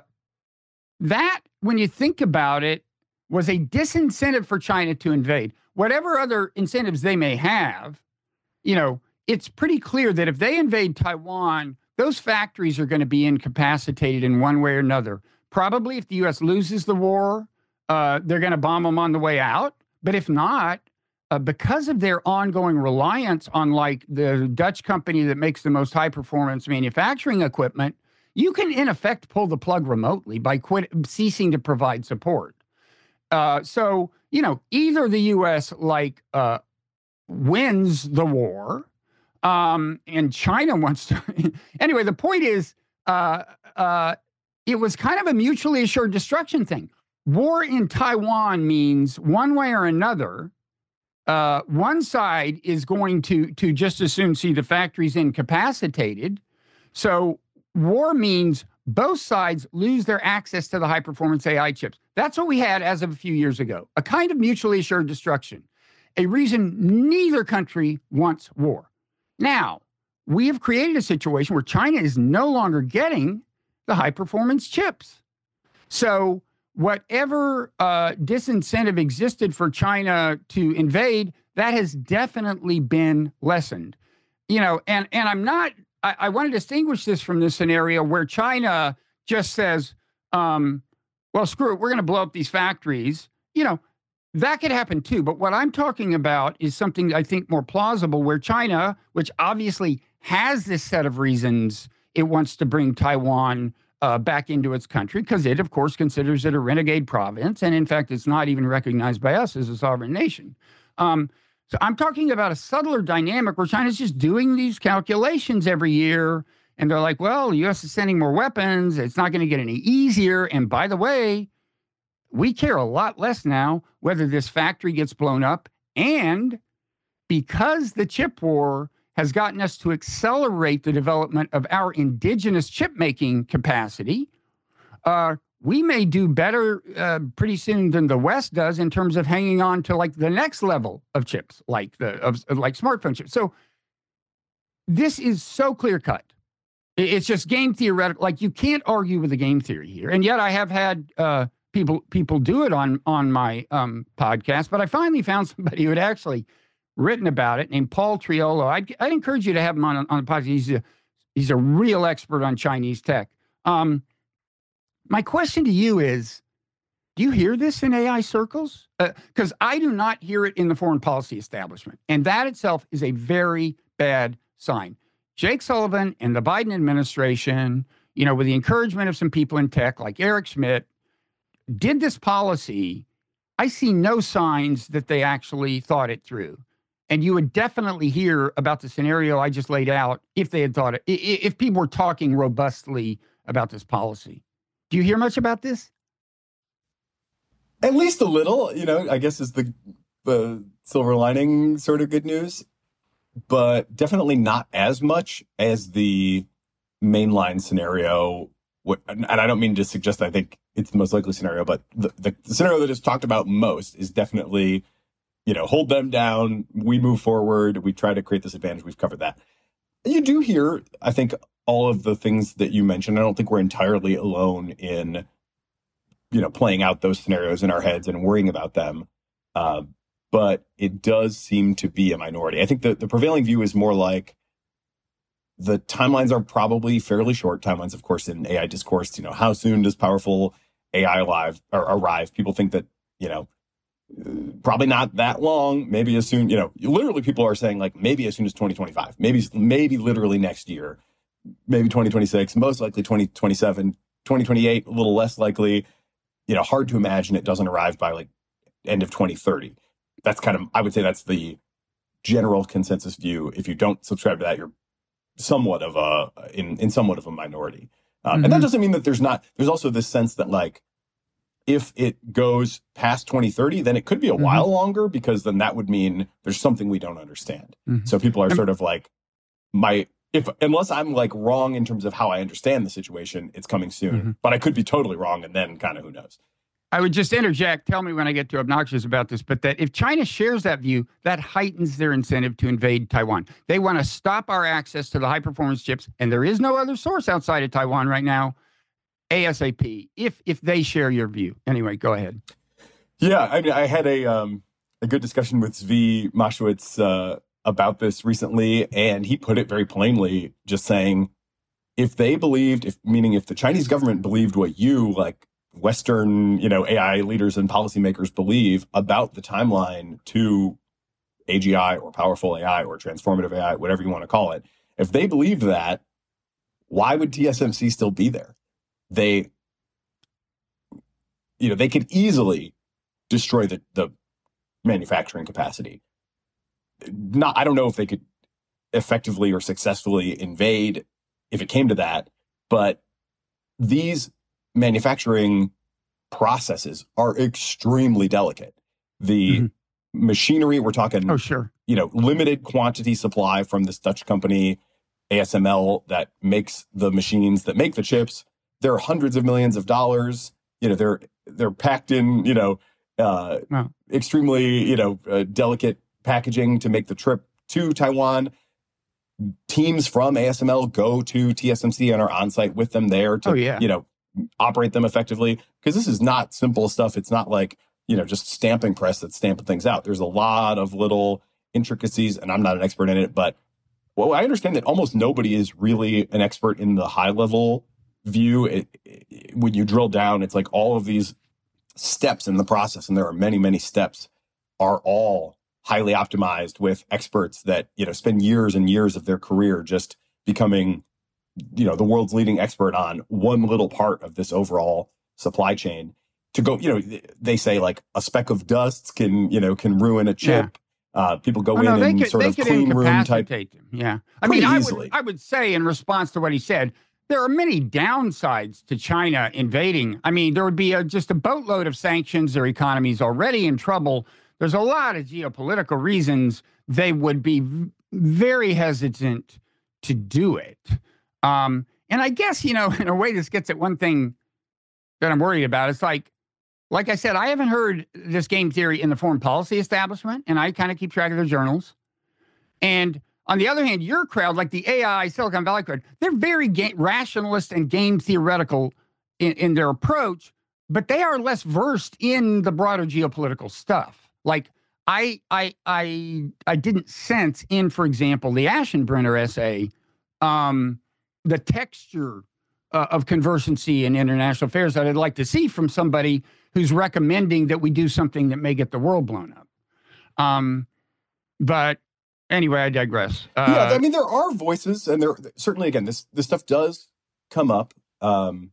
that, when you think about it, was a disincentive for China to invade. Whatever other incentives they may have, you know, it's pretty clear that if they invade Taiwan, those factories are going to be incapacitated in one way or another. Probably if the U S loses the war, uh, they're going to bomb them on the way out. But if not, uh, because of their ongoing reliance on, like, the Dutch company that makes the most high-performance manufacturing equipment, you can, in effect, pull the plug remotely by quit, ceasing to provide support. Uh, so, you know, either the U S, like, uh, wins the war, um, and China wants to... Anyway, the point is, uh, uh, it was kind of a mutually assured destruction thing. War in Taiwan means one way or another, uh, one side is going to, to just as soon see the factories incapacitated. So war means both sides lose their access to the high-performance A I chips. That's what we had as of a few years ago, a kind of mutually assured destruction, a reason neither country wants war. Now, we have created a situation where China is no longer getting the high-performance chips. So whatever uh, disincentive existed for China to invade, that has definitely been lessened. You know, and, and I'm not... I, I want to distinguish this from this scenario where China just says, um, well, screw it, we're going to blow up these factories. You know, that could happen too. But what I'm talking about is something I think more plausible, where China, which obviously has this set of reasons it wants to bring Taiwan uh, back into its country, because it, of course, considers it a renegade province. And in fact, it's not even recognized by us as a sovereign nation. Um, So I'm talking about a subtler dynamic where China's just doing these calculations every year. And they're like, well, the U S is sending more weapons. It's not going to get any easier. And by the way, we care a lot less now whether this factory gets blown up. And because the chip war has gotten us to accelerate the development of our indigenous chip making capacity, uh, we may do better uh, pretty soon than the West does in terms of hanging on to, like, the next level of chips, like the of, like smartphone chips. So this is so clear cut. It's just game theoretical. Like, you can't argue with the game theory here. And yet I have had uh, people people do it on on my um, podcast. But I finally found somebody who had actually written about it, named Paul Triolo. I'd, I'd encourage you to have him on on the podcast. He's a he's a real expert on Chinese tech. Um, My question to you is, do you hear this in A I circles? Because uh, I do not hear it in the foreign policy establishment. And that itself is a very bad sign. Jake Sullivan and the Biden administration, you know, with the encouragement of some people in tech like Eric Schmidt, did this policy. I see no signs that they actually thought it through. And you would definitely hear about the scenario I just laid out if they had thought it, if people were talking robustly about this policy. Do you hear much about this? At least a little, you know, I guess is the the silver lining sort of good news, but definitely not as much as the mainline scenario. And I don't mean to suggest I think it's the most likely scenario, but the, the, the scenario that is talked about most is definitely, you know, hold them down. We move forward. We try to create this advantage. We've covered that. You do hear, I think, all of the things that you mentioned. I don't think we're entirely alone in, you know, playing out those scenarios in our heads and worrying about them. Uh, but it does seem to be a minority. I think the, the prevailing view is more like the timelines are probably fairly short. Timelines, of course, in A I discourse, you know, how soon does powerful A I alive, or arrive? People think that, you know, probably not that long, maybe as soon, you know, literally people are saying like maybe as soon as twenty twenty-five, maybe, maybe literally next year, maybe twenty twenty-six, most likely twenty twenty-seven, twenty twenty-eight, a little less likely, you know, hard to imagine it doesn't arrive by like end of twenty thirty. That's kind of, I would say that's the general consensus view. If you don't subscribe to that, you're somewhat of a, in, in somewhat of a minority. Um, mm-hmm. And that doesn't mean that there's not, there's also this sense that like, if it goes past twenty thirty, then it could be a mm-hmm. while longer, because then that would mean there's something we don't understand. Mm-hmm. So people are sort of like, my, if, unless I'm like wrong in terms of how I understand the situation, it's coming soon, mm-hmm. but I could be totally wrong. And then kind of who knows? I would just interject, tell me when I get too obnoxious about this, but that if China shares that view, that heightens their incentive to invade Taiwan. They want to stop our access to the high performance chips, and there is no other source outside of Taiwan right now, ASAP, if if they share your view. Anyway, go ahead. Yeah, I mean, I had a um, a good discussion with Zvi Mowshowitz uh, about this recently, and he put it very plainly, just saying, if they believed, if meaning if the Chinese government believed what you, like Western, you know, A I leaders and policymakers believe about the timeline to A G I or powerful A I or transformative A I, whatever you want to call it, if they believed that, why would T S M C still be there? They, you know, they could easily destroy the, the manufacturing capacity. Not, I don't know if they could effectively or successfully invade if it came to that, but these manufacturing processes are extremely delicate. The mm-hmm. machinery, we're talking, oh, sure. you know, limited quantity supply from this Dutch company, A S M L, that makes the machines that make the chips. They're hundreds of millions of dollars. You know, they're they're packed in, you know, uh, wow. extremely, you know, uh, delicate packaging to make the trip to Taiwan. Teams from A S M L go to T S M C and are on site with them there to, oh, yeah. you know, operate them effectively. Because this is not simple stuff. It's not like, you know, just stamping press that's stamping things out. There's a lot of little intricacies, and I'm not an expert in it, but well, I understand that almost nobody is really an expert in the high level view. It, it, when you drill down, it's like all of these steps in the process, and there are many, many steps, are all highly optimized with experts that, you know, spend years and years of their career just becoming, you know, the world's leading expert on one little part of this overall supply chain. To go, you know, they say like a speck of dust can, you know, can ruin a chip. Yeah. Uh, people go oh, in no, and could, sort of clean room type. Them. Yeah. I mean, I would, I would say in response to what he said, there are many downsides to China invading. I mean, there would be a, just a boatload of sanctions. Their economy is already in trouble. There's a lot of geopolitical reasons they would be v- very hesitant to do it. Um, and I guess, you know, in a way, this gets at one thing that I'm worried about. It's like, like I said, I haven't heard this game theory in the foreign policy establishment, and I kind of keep track of their journals. And on the other hand, your crowd, like the A I Silicon Valley crowd, they're very ga- rationalist and game theoretical in, in their approach, but they are less versed in the broader geopolitical stuff. Like I, I, I, I didn't sense in, for example, the Aschenbrenner essay, um, the texture uh, of conversancy in international affairs that I'd like to see from somebody who's recommending that we do something that may get the world blown up. Um, but anyway, I digress. Uh, yeah, I mean, there are voices, and there certainly, again, this this stuff does come up. Um,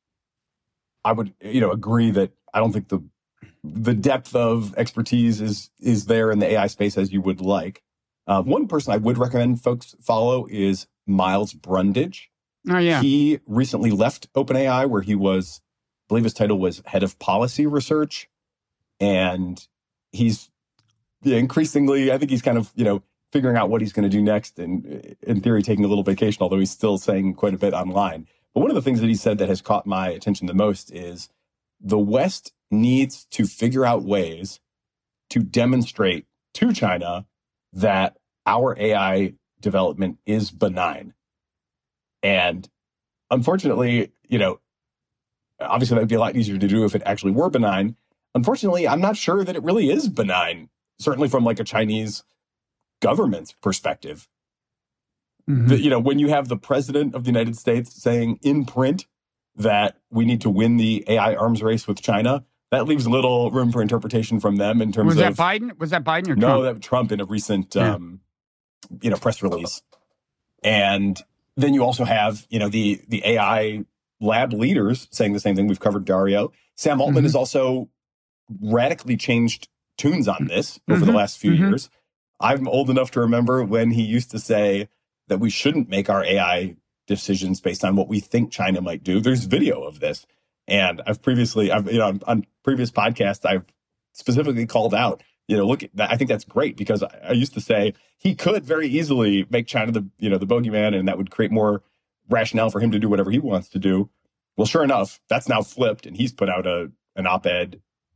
I would, you know, agree that I don't think the the depth of expertise is is there in the A I space as you would like. Uh, one person I would recommend folks follow is Miles Brundage. Oh, yeah. He recently left OpenAI, where he was, I believe his title was head of policy research. And he's yeah, increasingly, I think he's kind of, you know, figuring out what he's going to do next, and in theory, taking a little vacation, although he's still saying quite a bit online. But one of the things that he said that has caught my attention the most is the West needs to figure out ways to demonstrate to China that our A I development is benign. And unfortunately, you know, obviously that would be a lot easier to do if it actually were benign. Unfortunately, I'm not sure that it really is benign, certainly from like a Chinese government's perspective. Mm-hmm. The, you know, when you have the president of the United States saying in print that we need to win the A I arms race with China, that leaves little room for interpretation from them in terms was of... Was that Biden? Was that Biden or Trump? No, that Trump in a recent, yeah. um, you know, press release. And then you also have, you know, the the A I lab leaders saying the same thing. We've covered Dario. Sam Altman mm-hmm. has also radically changed tunes on this over mm-hmm. the last few mm-hmm. years. I'm old enough to remember when he used to say that we shouldn't make our A I decisions based on what we think China might do. There's video of this. And I've previously, I've, you know, on, on previous podcasts, I've specifically called out, you know, look, I think that's great because I, I used to say he could very easily make China the, you know, the bogeyman, and that would create more rationale for him to do whatever he wants to do. Well, sure enough, that's now flipped, and he's put out a an op-ed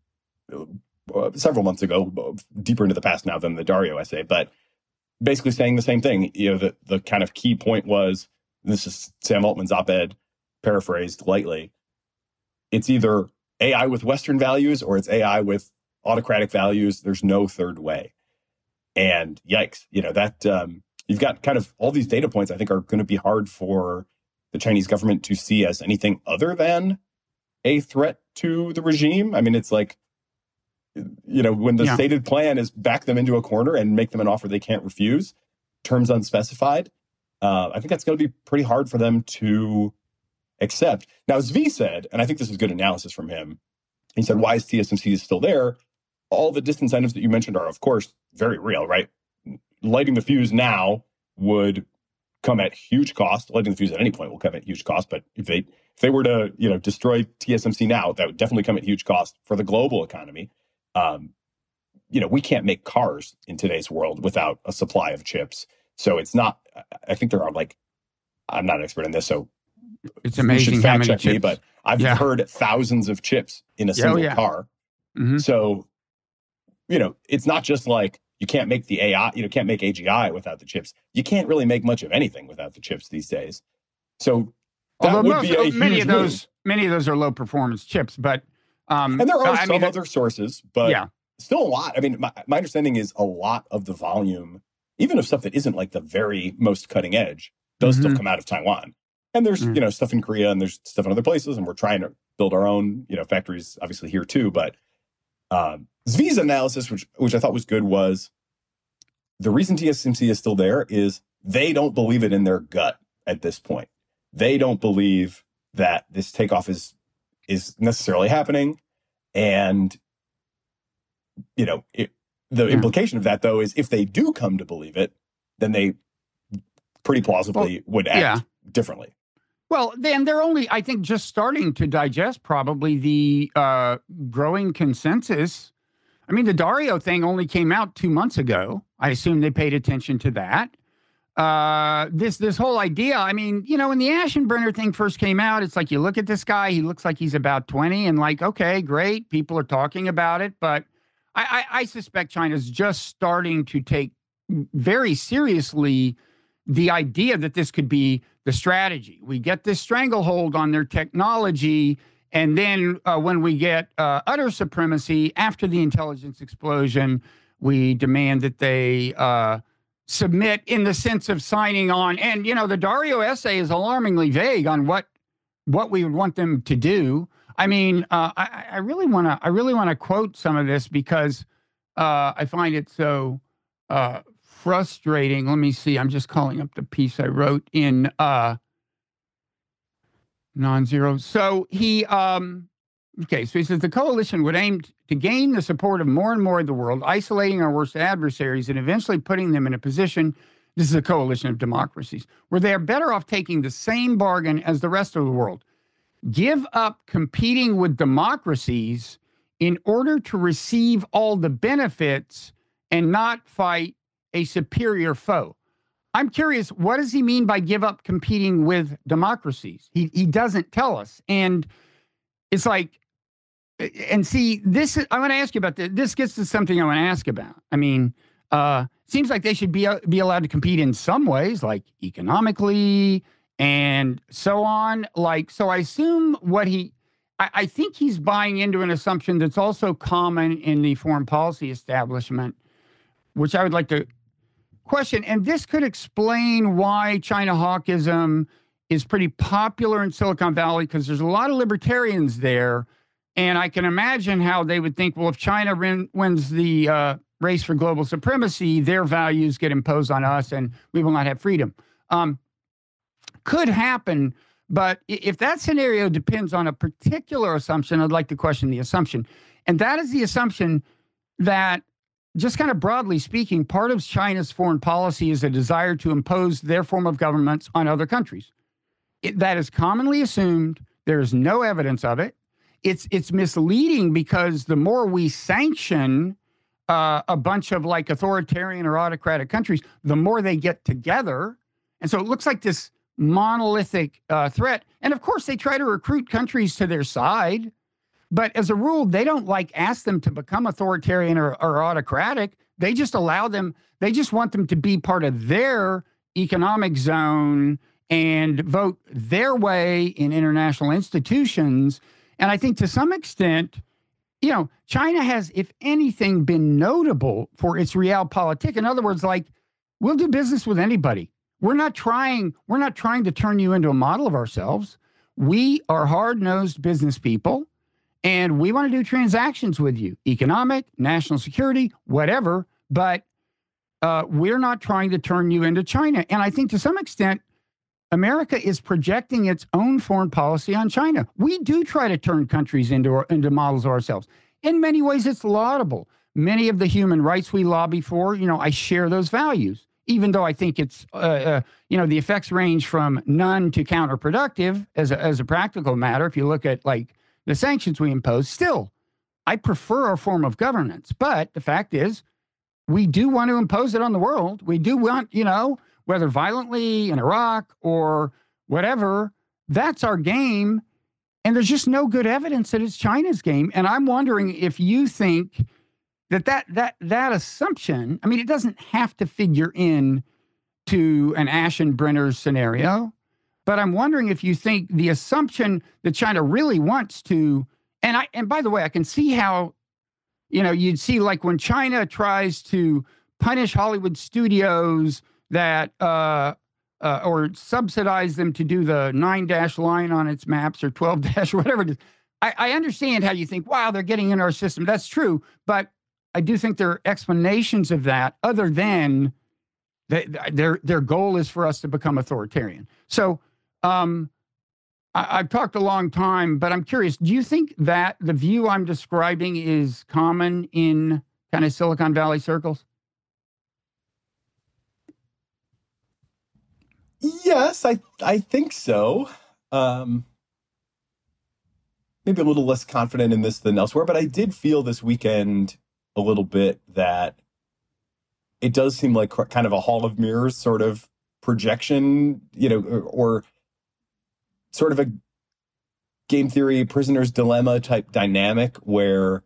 uh, several months ago, deeper into the past now than the Dario essay, but basically saying the same thing. You know, the the kind of key point was, this is Sam Altman's op-ed, paraphrased lightly. It's either A I with Western values or it's A I with autocratic values. There's no third way. And yikes, you know, that um, you've got kind of all these data points I think are going to be hard for the Chinese government to see as anything other than a threat to the regime. I mean, it's like, you know, when the yeah. stated plan is back them into a corner and make them an offer they can't refuse, terms unspecified. Uh, I think that's going to be pretty hard for them to accept. Now, Zvi said, and I think this is good analysis from him, he said, why is T S M C still there? All the disincentives that you mentioned are, of course, very real, right? Lighting the fuse now would come at huge cost. Lighting the fuse at any point will come at huge cost. But if they if they were to, you know, destroy T S M C now, that would definitely come at huge cost for the global economy. Um, you know, we can't make cars in today's world without a supply of chips. So it's not, I think there are like, I'm not an expert in this, so it's amazing how many chips. Me, but I've yeah. heard thousands of chips in a single oh, yeah. car. Mm-hmm. So, you know, it's not just like you can't make the A I, you know, can't make A G I without the chips. You can't really make much of anything without the chips these days. So that Although would most, be a many huge of those, move. Many of those are low performance chips, but um, and there are I some mean, other sources, but yeah. still a lot. I mean, my, my understanding is a lot of the volume, even of stuff that isn't like the very most cutting edge, does mm-hmm. still come out of Taiwan. And there's, mm-hmm. you know, stuff in Korea and there's stuff in other places, and we're trying to build our own, you know, factories obviously here too. But um, Zvi's analysis, which which I thought was good, was the reason T S M C is still there is they don't believe it in their gut at this point. They don't believe that this takeoff is is necessarily happening. And, you know, it, the yeah. implication of that, though, is if they do come to believe it, then they pretty plausibly well, would act yeah. differently. Well, then they're only, I think, just starting to digest probably the uh, growing consensus. I mean, the Dario thing only came out two months ago. I assume they paid attention to that. Uh, this this whole idea, I mean, you know, when the Aschenbrenner thing first came out, it's like you look at this guy, he looks like he's about twenty, and like, okay, great, people are talking about it. But I, I, I suspect China's just starting to take very seriously the idea that this could be the strategy. We get this stranglehold on their technology, and then uh, when we get uh, utter supremacy after the intelligence explosion, we demand that they uh, submit in the sense of signing on. And, you know, the Dario essay is alarmingly vague on what what we would want them to do. I mean, uh, I, I really want to I really want to quote some of this because uh, I find it so uh, frustrating. Let me see. I'm just calling up the piece I wrote in uh, Non-Zero. So he, um, okay, so he says the coalition would aim to gain the support of more and more of the world, isolating our worst adversaries and eventually putting them in a position, this is a coalition of democracies, where they are better off taking the same bargain as the rest of the world. Give up competing with democracies in order to receive all the benefits and not fight a superior foe. I'm curious, what does he mean by give up competing with democracies? He he doesn't tell us. And it's like, and see, this is, I want to ask you about this. This gets to something I want to ask about. I mean, uh, seems like they should be be allowed to compete in some ways, like economically and so on. Like, so I assume what he, I, I think he's buying into an assumption that's also common in the foreign policy establishment, which I would like to question. And this could explain why China hawkism is pretty popular in Silicon Valley, because there's a lot of libertarians there. And I can imagine how they would think, well, if China win, wins the uh, race for global supremacy, their values get imposed on us and we will not have freedom. Um, could happen, but if that scenario depends on a particular assumption, I'd like to question the assumption. And that is the assumption that, just kind of broadly speaking, part of China's foreign policy is a desire to impose their form of governments on other countries. It, that is commonly assumed. There is no evidence of it. It's it's misleading because the more we sanction uh, a bunch of like authoritarian or autocratic countries, the more they get together. And so it looks like this monolithic uh, threat. And of course, they try to recruit countries to their side. But as a rule, they don't like ask them to become authoritarian or, or autocratic. They just allow them, they just want them to be part of their economic zone and vote their way in international institutions. And I think to some extent, you know, China has, if anything, been notable for its realpolitik. In other words, like, we'll do business with anybody. We're not trying, we're not trying to turn you into a model of ourselves. We are hard-nosed business people, and we want to do transactions with you, economic, national security, whatever, but uh, we're not trying to turn you into China. And I think to some extent, America is projecting its own foreign policy on China. We do try to turn countries into, into models of ourselves. In many ways, it's laudable. Many of the human rights we lobby for, you know, I share those values, even though I think it's, uh, uh, you know, the effects range from none to counterproductive as a, as a practical matter. If you look at, like, the sanctions we impose, still, I prefer our form of governance. But the fact is, we do want to impose it on the world. We do want, you know, whether violently in Iraq or whatever, that's our game. And there's just no good evidence that it's China's game. And I'm wondering if you think that that that that assumption, I mean, it doesn't have to figure in to an Aschenbrenner scenario, but I'm wondering if you think the assumption that China really wants to, and I and by the way, I can see how, you know, you'd see, like, when China tries to punish Hollywood studios that uh, uh, or subsidize them to do the nine dash line on its maps or twelve dash, whatever it is. I, I understand how you think, wow, they're getting in our system. That's true. But I do think there are explanations of that other than they, their their goal is for us to become authoritarian. So um, I, I've talked a long time, but I'm curious, do you think that the view I'm describing is common in kind of Silicon Valley circles? Yes, I I think so. Um, maybe a little less confident in this than elsewhere, but I did feel this weekend a little bit that it does seem like kind of a hall of mirrors sort of projection, you know, or, or sort of a game theory prisoner's dilemma type dynamic where,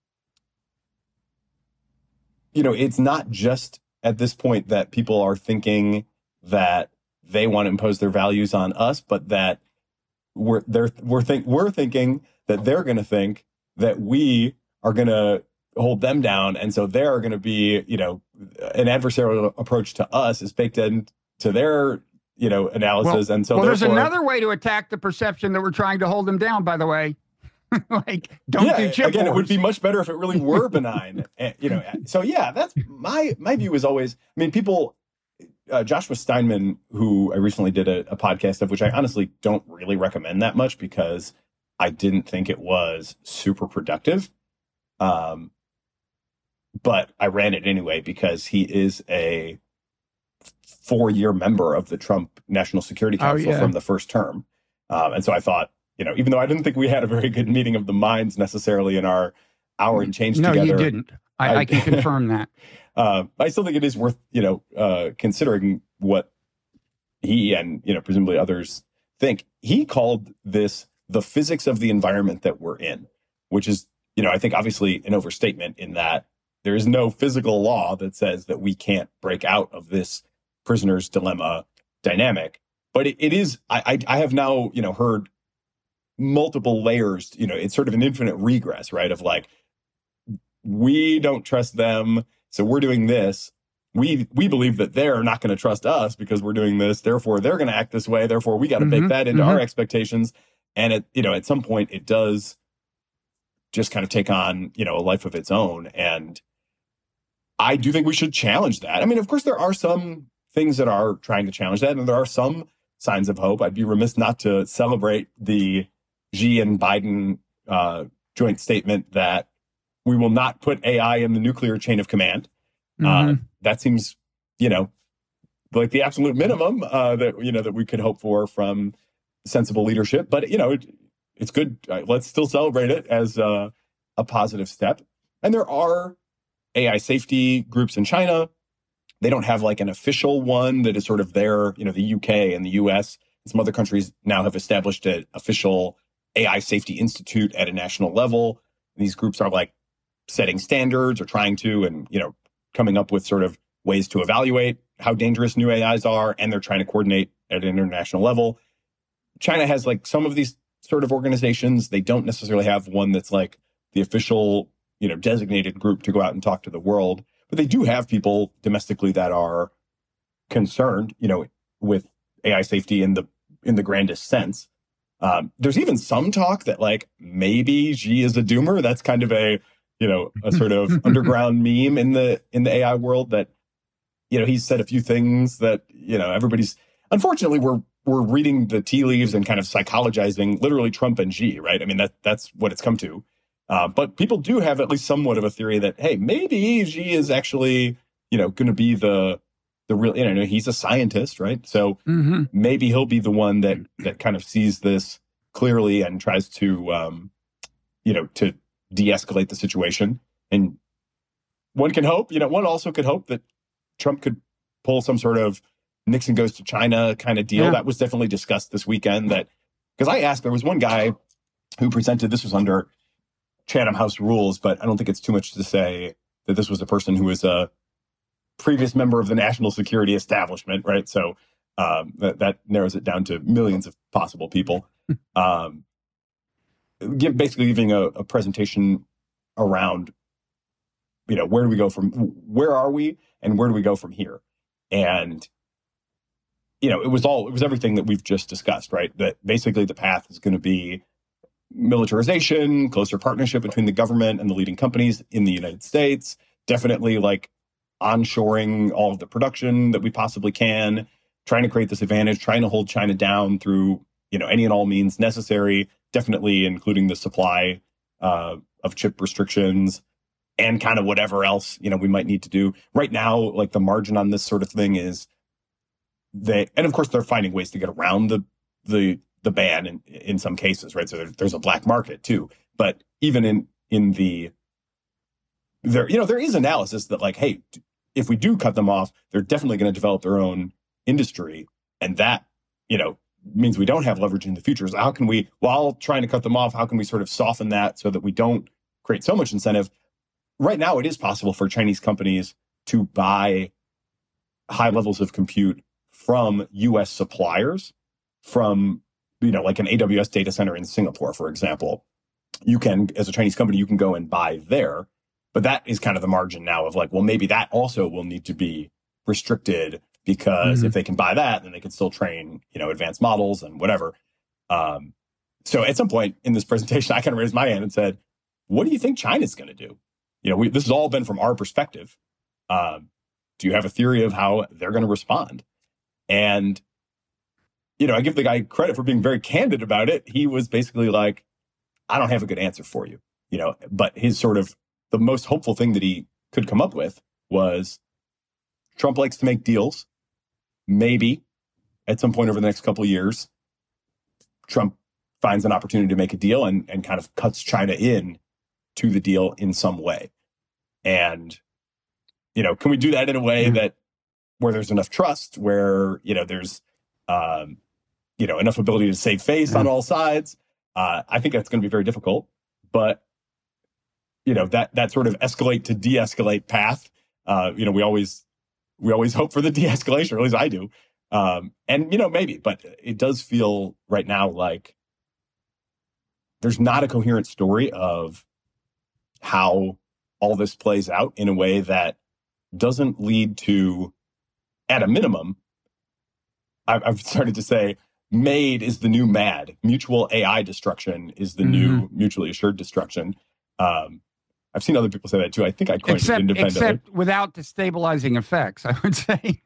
you know, it's not just at this point that people are thinking that they want to impose their values on us, but that we're they're we're think we're thinking that they're going to think that we are going to hold them down, and so they're going to be, you know, an adversarial approach to us is baked into their, you know, analysis, well, and so well, there's therefore, another way to attack the perception that we're trying to hold them down. By the way, like, don't yeah, do chip again, wars. It would be much better if it really were benign, and, you know. So yeah, that's my my view is always. I mean, people. Uh, Joshua Steinman, who I recently did a, a podcast of, which I honestly don't really recommend that much because I didn't think it was super productive. Um, but I ran it anyway because he is a four-year member of the Trump National Security Council oh, yeah. from the first term. Um, and so I thought, you know, even though I didn't think we had a very good meeting of the minds necessarily in our hour and change no, together. No, you didn't. I, I, I can confirm that. Uh, I still think it is worth, you know, uh, considering what he and, you know, presumably others think. He called this the physics of the environment that we're in, which is, you know, I think obviously an overstatement in that there is no physical law that says that we can't break out of this prisoner's dilemma dynamic. But it, it is, I, I, I have now, you know, heard multiple layers, you know, it's sort of an infinite regress, right? Of like, we don't trust them, so we're doing this. We we believe that they're not going to trust us because we're doing this. Therefore, they're going to act this way. Therefore, we got to Mm-hmm, bake that into mm-hmm. our expectations. And it, you know, at some point, it does just kind of take on, you know, a life of its own. And I do think we should challenge that. I mean, of course, there are some things that are trying to challenge that, and there are some signs of hope. I'd be remiss not to celebrate the Xi and Biden uh, joint statement that we will not put A I in the nuclear chain of command. Mm-hmm. Uh, that seems, you know, like the absolute minimum uh, that, you know, that we could hope for from sensible leadership. But, you know, it, it's good. Uh, let's still celebrate it as uh, a positive step. And there are A I safety groups in China. They don't have like an official one that is sort of there. You know, the U K and the U S and some other countries now have established an official A I safety institute at a national level. These groups are like setting standards or trying to, and, you know, coming up with sort of ways to evaluate how dangerous new A Is are, and they're trying to coordinate at an international level. China has like some of these sort of organizations. They don't necessarily have one that's like the official, you know, designated group to go out and talk to the world, but they do have people domestically that are concerned, you know, with A I safety in the in the grandest sense. Um, there's even some talk that like maybe Xi is a doomer. That's kind of a, you know, a sort of underground meme in the in the A I world that, you know, he's said a few things that, you know, everybody's, unfortunately, we're we're reading the tea leaves and kind of psychologizing literally Trump and Xi, right? I mean, that that's what it's come to. Uh, but people do have at least somewhat of a theory that, hey, maybe Xi is actually, you know, going to be the the real, you know, he's a scientist, right? So Mm-hmm. maybe he'll be the one that that kind of sees this clearly and tries to, um, you know, to de-escalate the situation. And one can hope, you know, one also could hope that Trump could pull some sort of Nixon goes to China kind of deal. Yeah. That was definitely discussed this weekend. That because I asked, there was one guy who presented, this was under Chatham House rules, but I don't think it's too much to say that this was a person who was a previous member of the national security establishment, right? So um, that, that narrows it down to millions of possible people. Um, give, basically giving a, a presentation around, you know, where do we go from, where are we and where do we go from here? And, you know, it was all, it was everything that we've just discussed, right? That basically the path is going to be militarization, closer partnership between the government and the leading companies in the United States, definitely like onshoring all of the production that we possibly can, trying to create this advantage, trying to hold China down through, you know, any and all means necessary, definitely including the supply uh, of chip restrictions and kind of whatever else, you know, we might need to do. Right now, like the margin on this sort of thing is they, and of course they're finding ways to get around the, the, the ban in, in some cases, right? So there, there's a black market too. But even in, in the, there, you know, there is analysis that like, hey, if we do cut them off, they're definitely going to develop their own industry. And that, you know, means we don't have leverage in the future. So how can we, while trying to cut them off, how can we sort of soften that so that we don't create so much incentive? Right now, it is possible for Chinese companies to buy high levels of compute from U S suppliers, from, you know, like an A W S data center in Singapore, for example. You can, as a Chinese company, you can go and buy there. But that is kind of the margin now of like, well, maybe that also will need to be restricted because Mm-hmm. if they can buy that, then they can still train, you know, advanced models and whatever. Um, so at some point in this presentation, I kind of raised my hand and said, what do you think China's going to do? You know, we, this has all been from our perspective. Um, do you have a theory of how they're going to respond? And, you know, I give the guy credit for being very candid about it. He was basically like, I don't have a good answer for you, you know, but his sort of the most hopeful thing that he could come up with was Trump likes to make deals. Maybe at some point over the next couple of years, Trump finds an opportunity to make a deal and, and kind of cuts China in to the deal in some way. And, you know, can we do that in a way Mm-hmm. that where there's enough trust, where, you know, there's, um, you know, enough ability to save face Yeah. on all sides? Uh, I think that's going to be very difficult, but you know, that that sort of escalate to de-escalate path. Uh, you know, we always we always hope for the de-escalation, or at least I do. Um, and you know, maybe, but it does feel right now like there's not a coherent story of how all this plays out in a way that doesn't lead to, at a minimum, I've, I've started to say, MADE is the new MAD. Mutual A I destruction is the mm-hmm. new mutually assured destruction. Um, I've seen other people say that too. I think I coined except, it independently. Except without the stabilizing effects, I would say.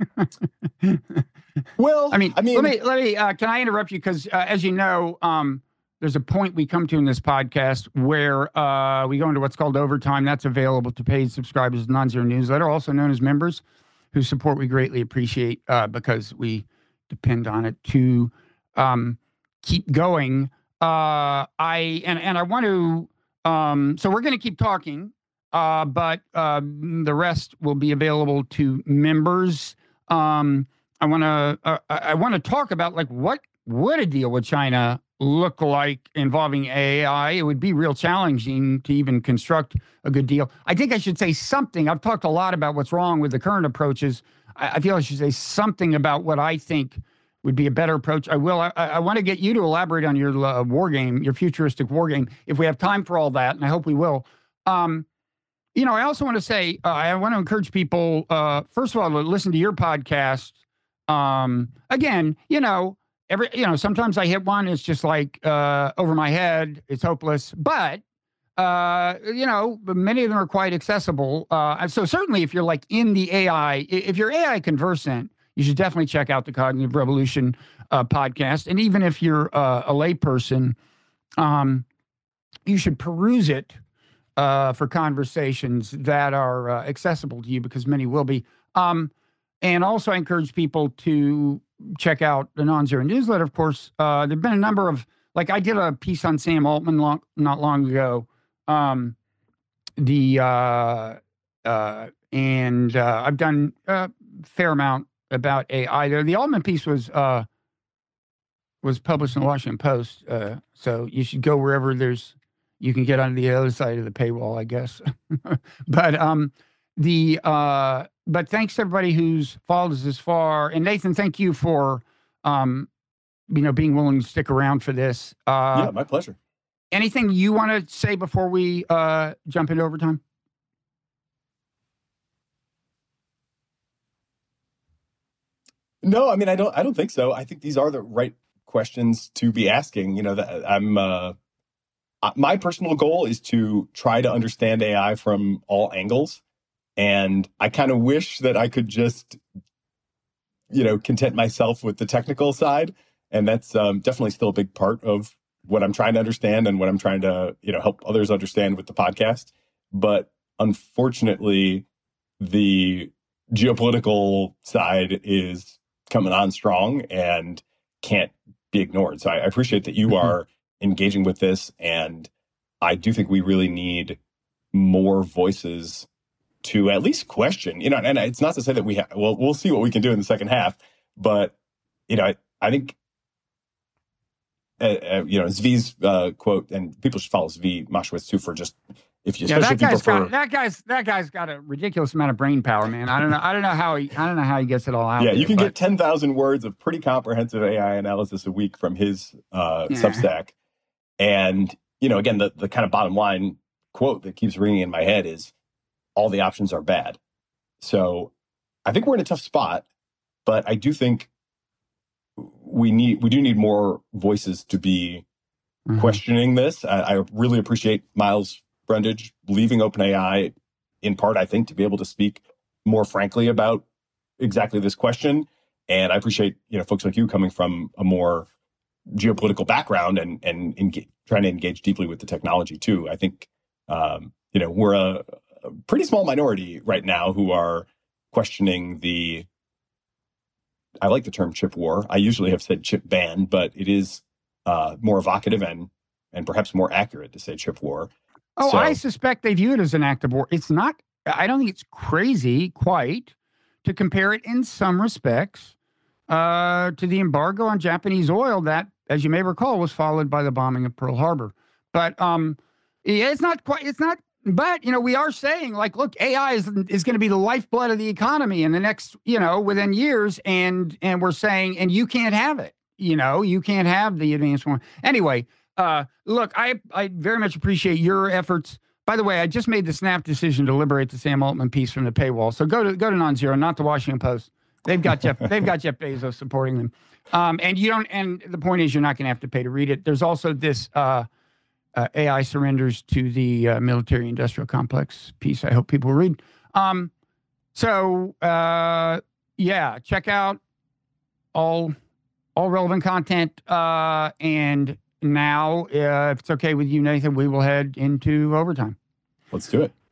Well, I mean, I mean, let me, let me, uh, can I interrupt you? Because uh, as you know, um, there's a point we come to in this podcast where uh, we go into what's called overtime. That's available to paid subscribers of Non-Zero Newsletter, also known as members, whose support we greatly appreciate uh, because we depend on it to um, keep going. Uh, I and and I want to. Um, so we're going to keep talking, uh, but uh, the rest will be available to members. Um, I want to. Uh, I want to talk about like what would a deal with China look like involving A I. It would be real challenging to even construct a good deal. I think I should say something. I've talked a lot about what's wrong with the current approaches. I, I feel I should say something about what I think would be a better approach. I will. I, I want to get you to elaborate on your uh, war game, your futuristic war game, if we have time for all that, and I hope we will. Um, you know, I also want to say, uh, I want to encourage people, uh, first of all, to listen to your podcast. Um, again, you know, every, you know, sometimes I hit one, it's just like uh, over my head, it's hopeless, but, uh, you know, many of them are quite accessible. Uh, so certainly if you're like in the A I, if you're A I conversant, you should definitely check out the Cognitive Revolution uh, podcast. And even if you're uh, a layperson, um, you should peruse it uh, for conversations that are uh, accessible to you, because many will be. Um, and also I encourage people to check out the Non-Zero Newsletter, of course. Uh, there have been a number of, like I did a piece on Sam Altman long, not long ago. Um, the uh, uh, and uh, I've done a fair amount about A I there. The Altman piece was uh, was published in the Washington Post, uh, so you should go wherever there's you can get on the other side of the paywall, I guess. but um, the uh, but thanks to everybody who's followed us this far, and Nathan, thank you for um, you know being willing to stick around for this. Uh, yeah, my pleasure. Anything you want to say before we uh, jump into overtime? No, I mean, I don't. I don't think so. I think these are the right questions to be asking. You know, that I'm. Uh, my personal goal is to try to understand A I from all angles, and I kind of wish that I could just, you know, content myself with the technical side, and that's um, definitely still a big part of what I'm trying to understand and what I'm trying to, you know, help others understand with the podcast. But unfortunately, the geopolitical side is coming on strong and can't be ignored. So I, I appreciate that you mm-hmm. are engaging with this. And I do think we really need more voices to at least question, you know, and it's not to say that we have, well, we'll see what we can do in the second half, but, you know, I, I think, uh, uh, you know, Zvi's uh, quote, and people should follow Zvi Moshkowitz too for just, if you, yeah, especially that guy's prefer, got that guy's that guy's got a ridiculous amount of brain power, man. I don't know. I don't know how he. I don't know how he gets it all out. Yeah, there, you can but. get ten thousand words of pretty comprehensive A I analysis a week from his uh, yeah. Substack. And you know, again, the the kind of bottom line quote that keeps ringing in my head is, "All the options are bad." So, I think we're in a tough spot, but I do think we need we do need more voices to be mm-hmm. questioning this. I, I really appreciate Miles Brundage leaving OpenAI, in part, I think, to be able to speak more frankly about exactly this question. And I appreciate, you know, folks like you coming from a more geopolitical background and and engage, trying to engage deeply with the technology too. I think, um, you know, we're a, a pretty small minority right now who are questioning the, I like the term chip war. I usually have said chip ban, but it is uh, more evocative and and perhaps more accurate to say chip war. Oh, so, I suspect they view it as an act of war. It's not, I don't think it's crazy quite to compare it in some respects uh, to the embargo on Japanese oil that, as you may recall, was followed by the bombing of Pearl Harbor. But um, it's not quite, it's not but, you know, we are saying, like, look, A I is is going to be the lifeblood of the economy in the next, you know, within years. And and we're saying, and you can't have it. You know, you can't have the advanced form. Anyway, uh, look, I, I very much appreciate your efforts. By the way, I just made the snap decision to liberate the Sam Altman piece from the paywall. So go to go to Non-Zero, not the Washington Post. They've got Jeff. They've got Jeff Bezos supporting them. Um, and you don't. And the point is, you're not going to have to pay to read it. There's also this uh, uh, A I surrenders to the uh, military-industrial complex piece. I hope people read. Um, so uh, yeah, check out all. all relevant content. Uh, and now, uh, if it's okay with you, Nathan, we will head into overtime. Let's do it.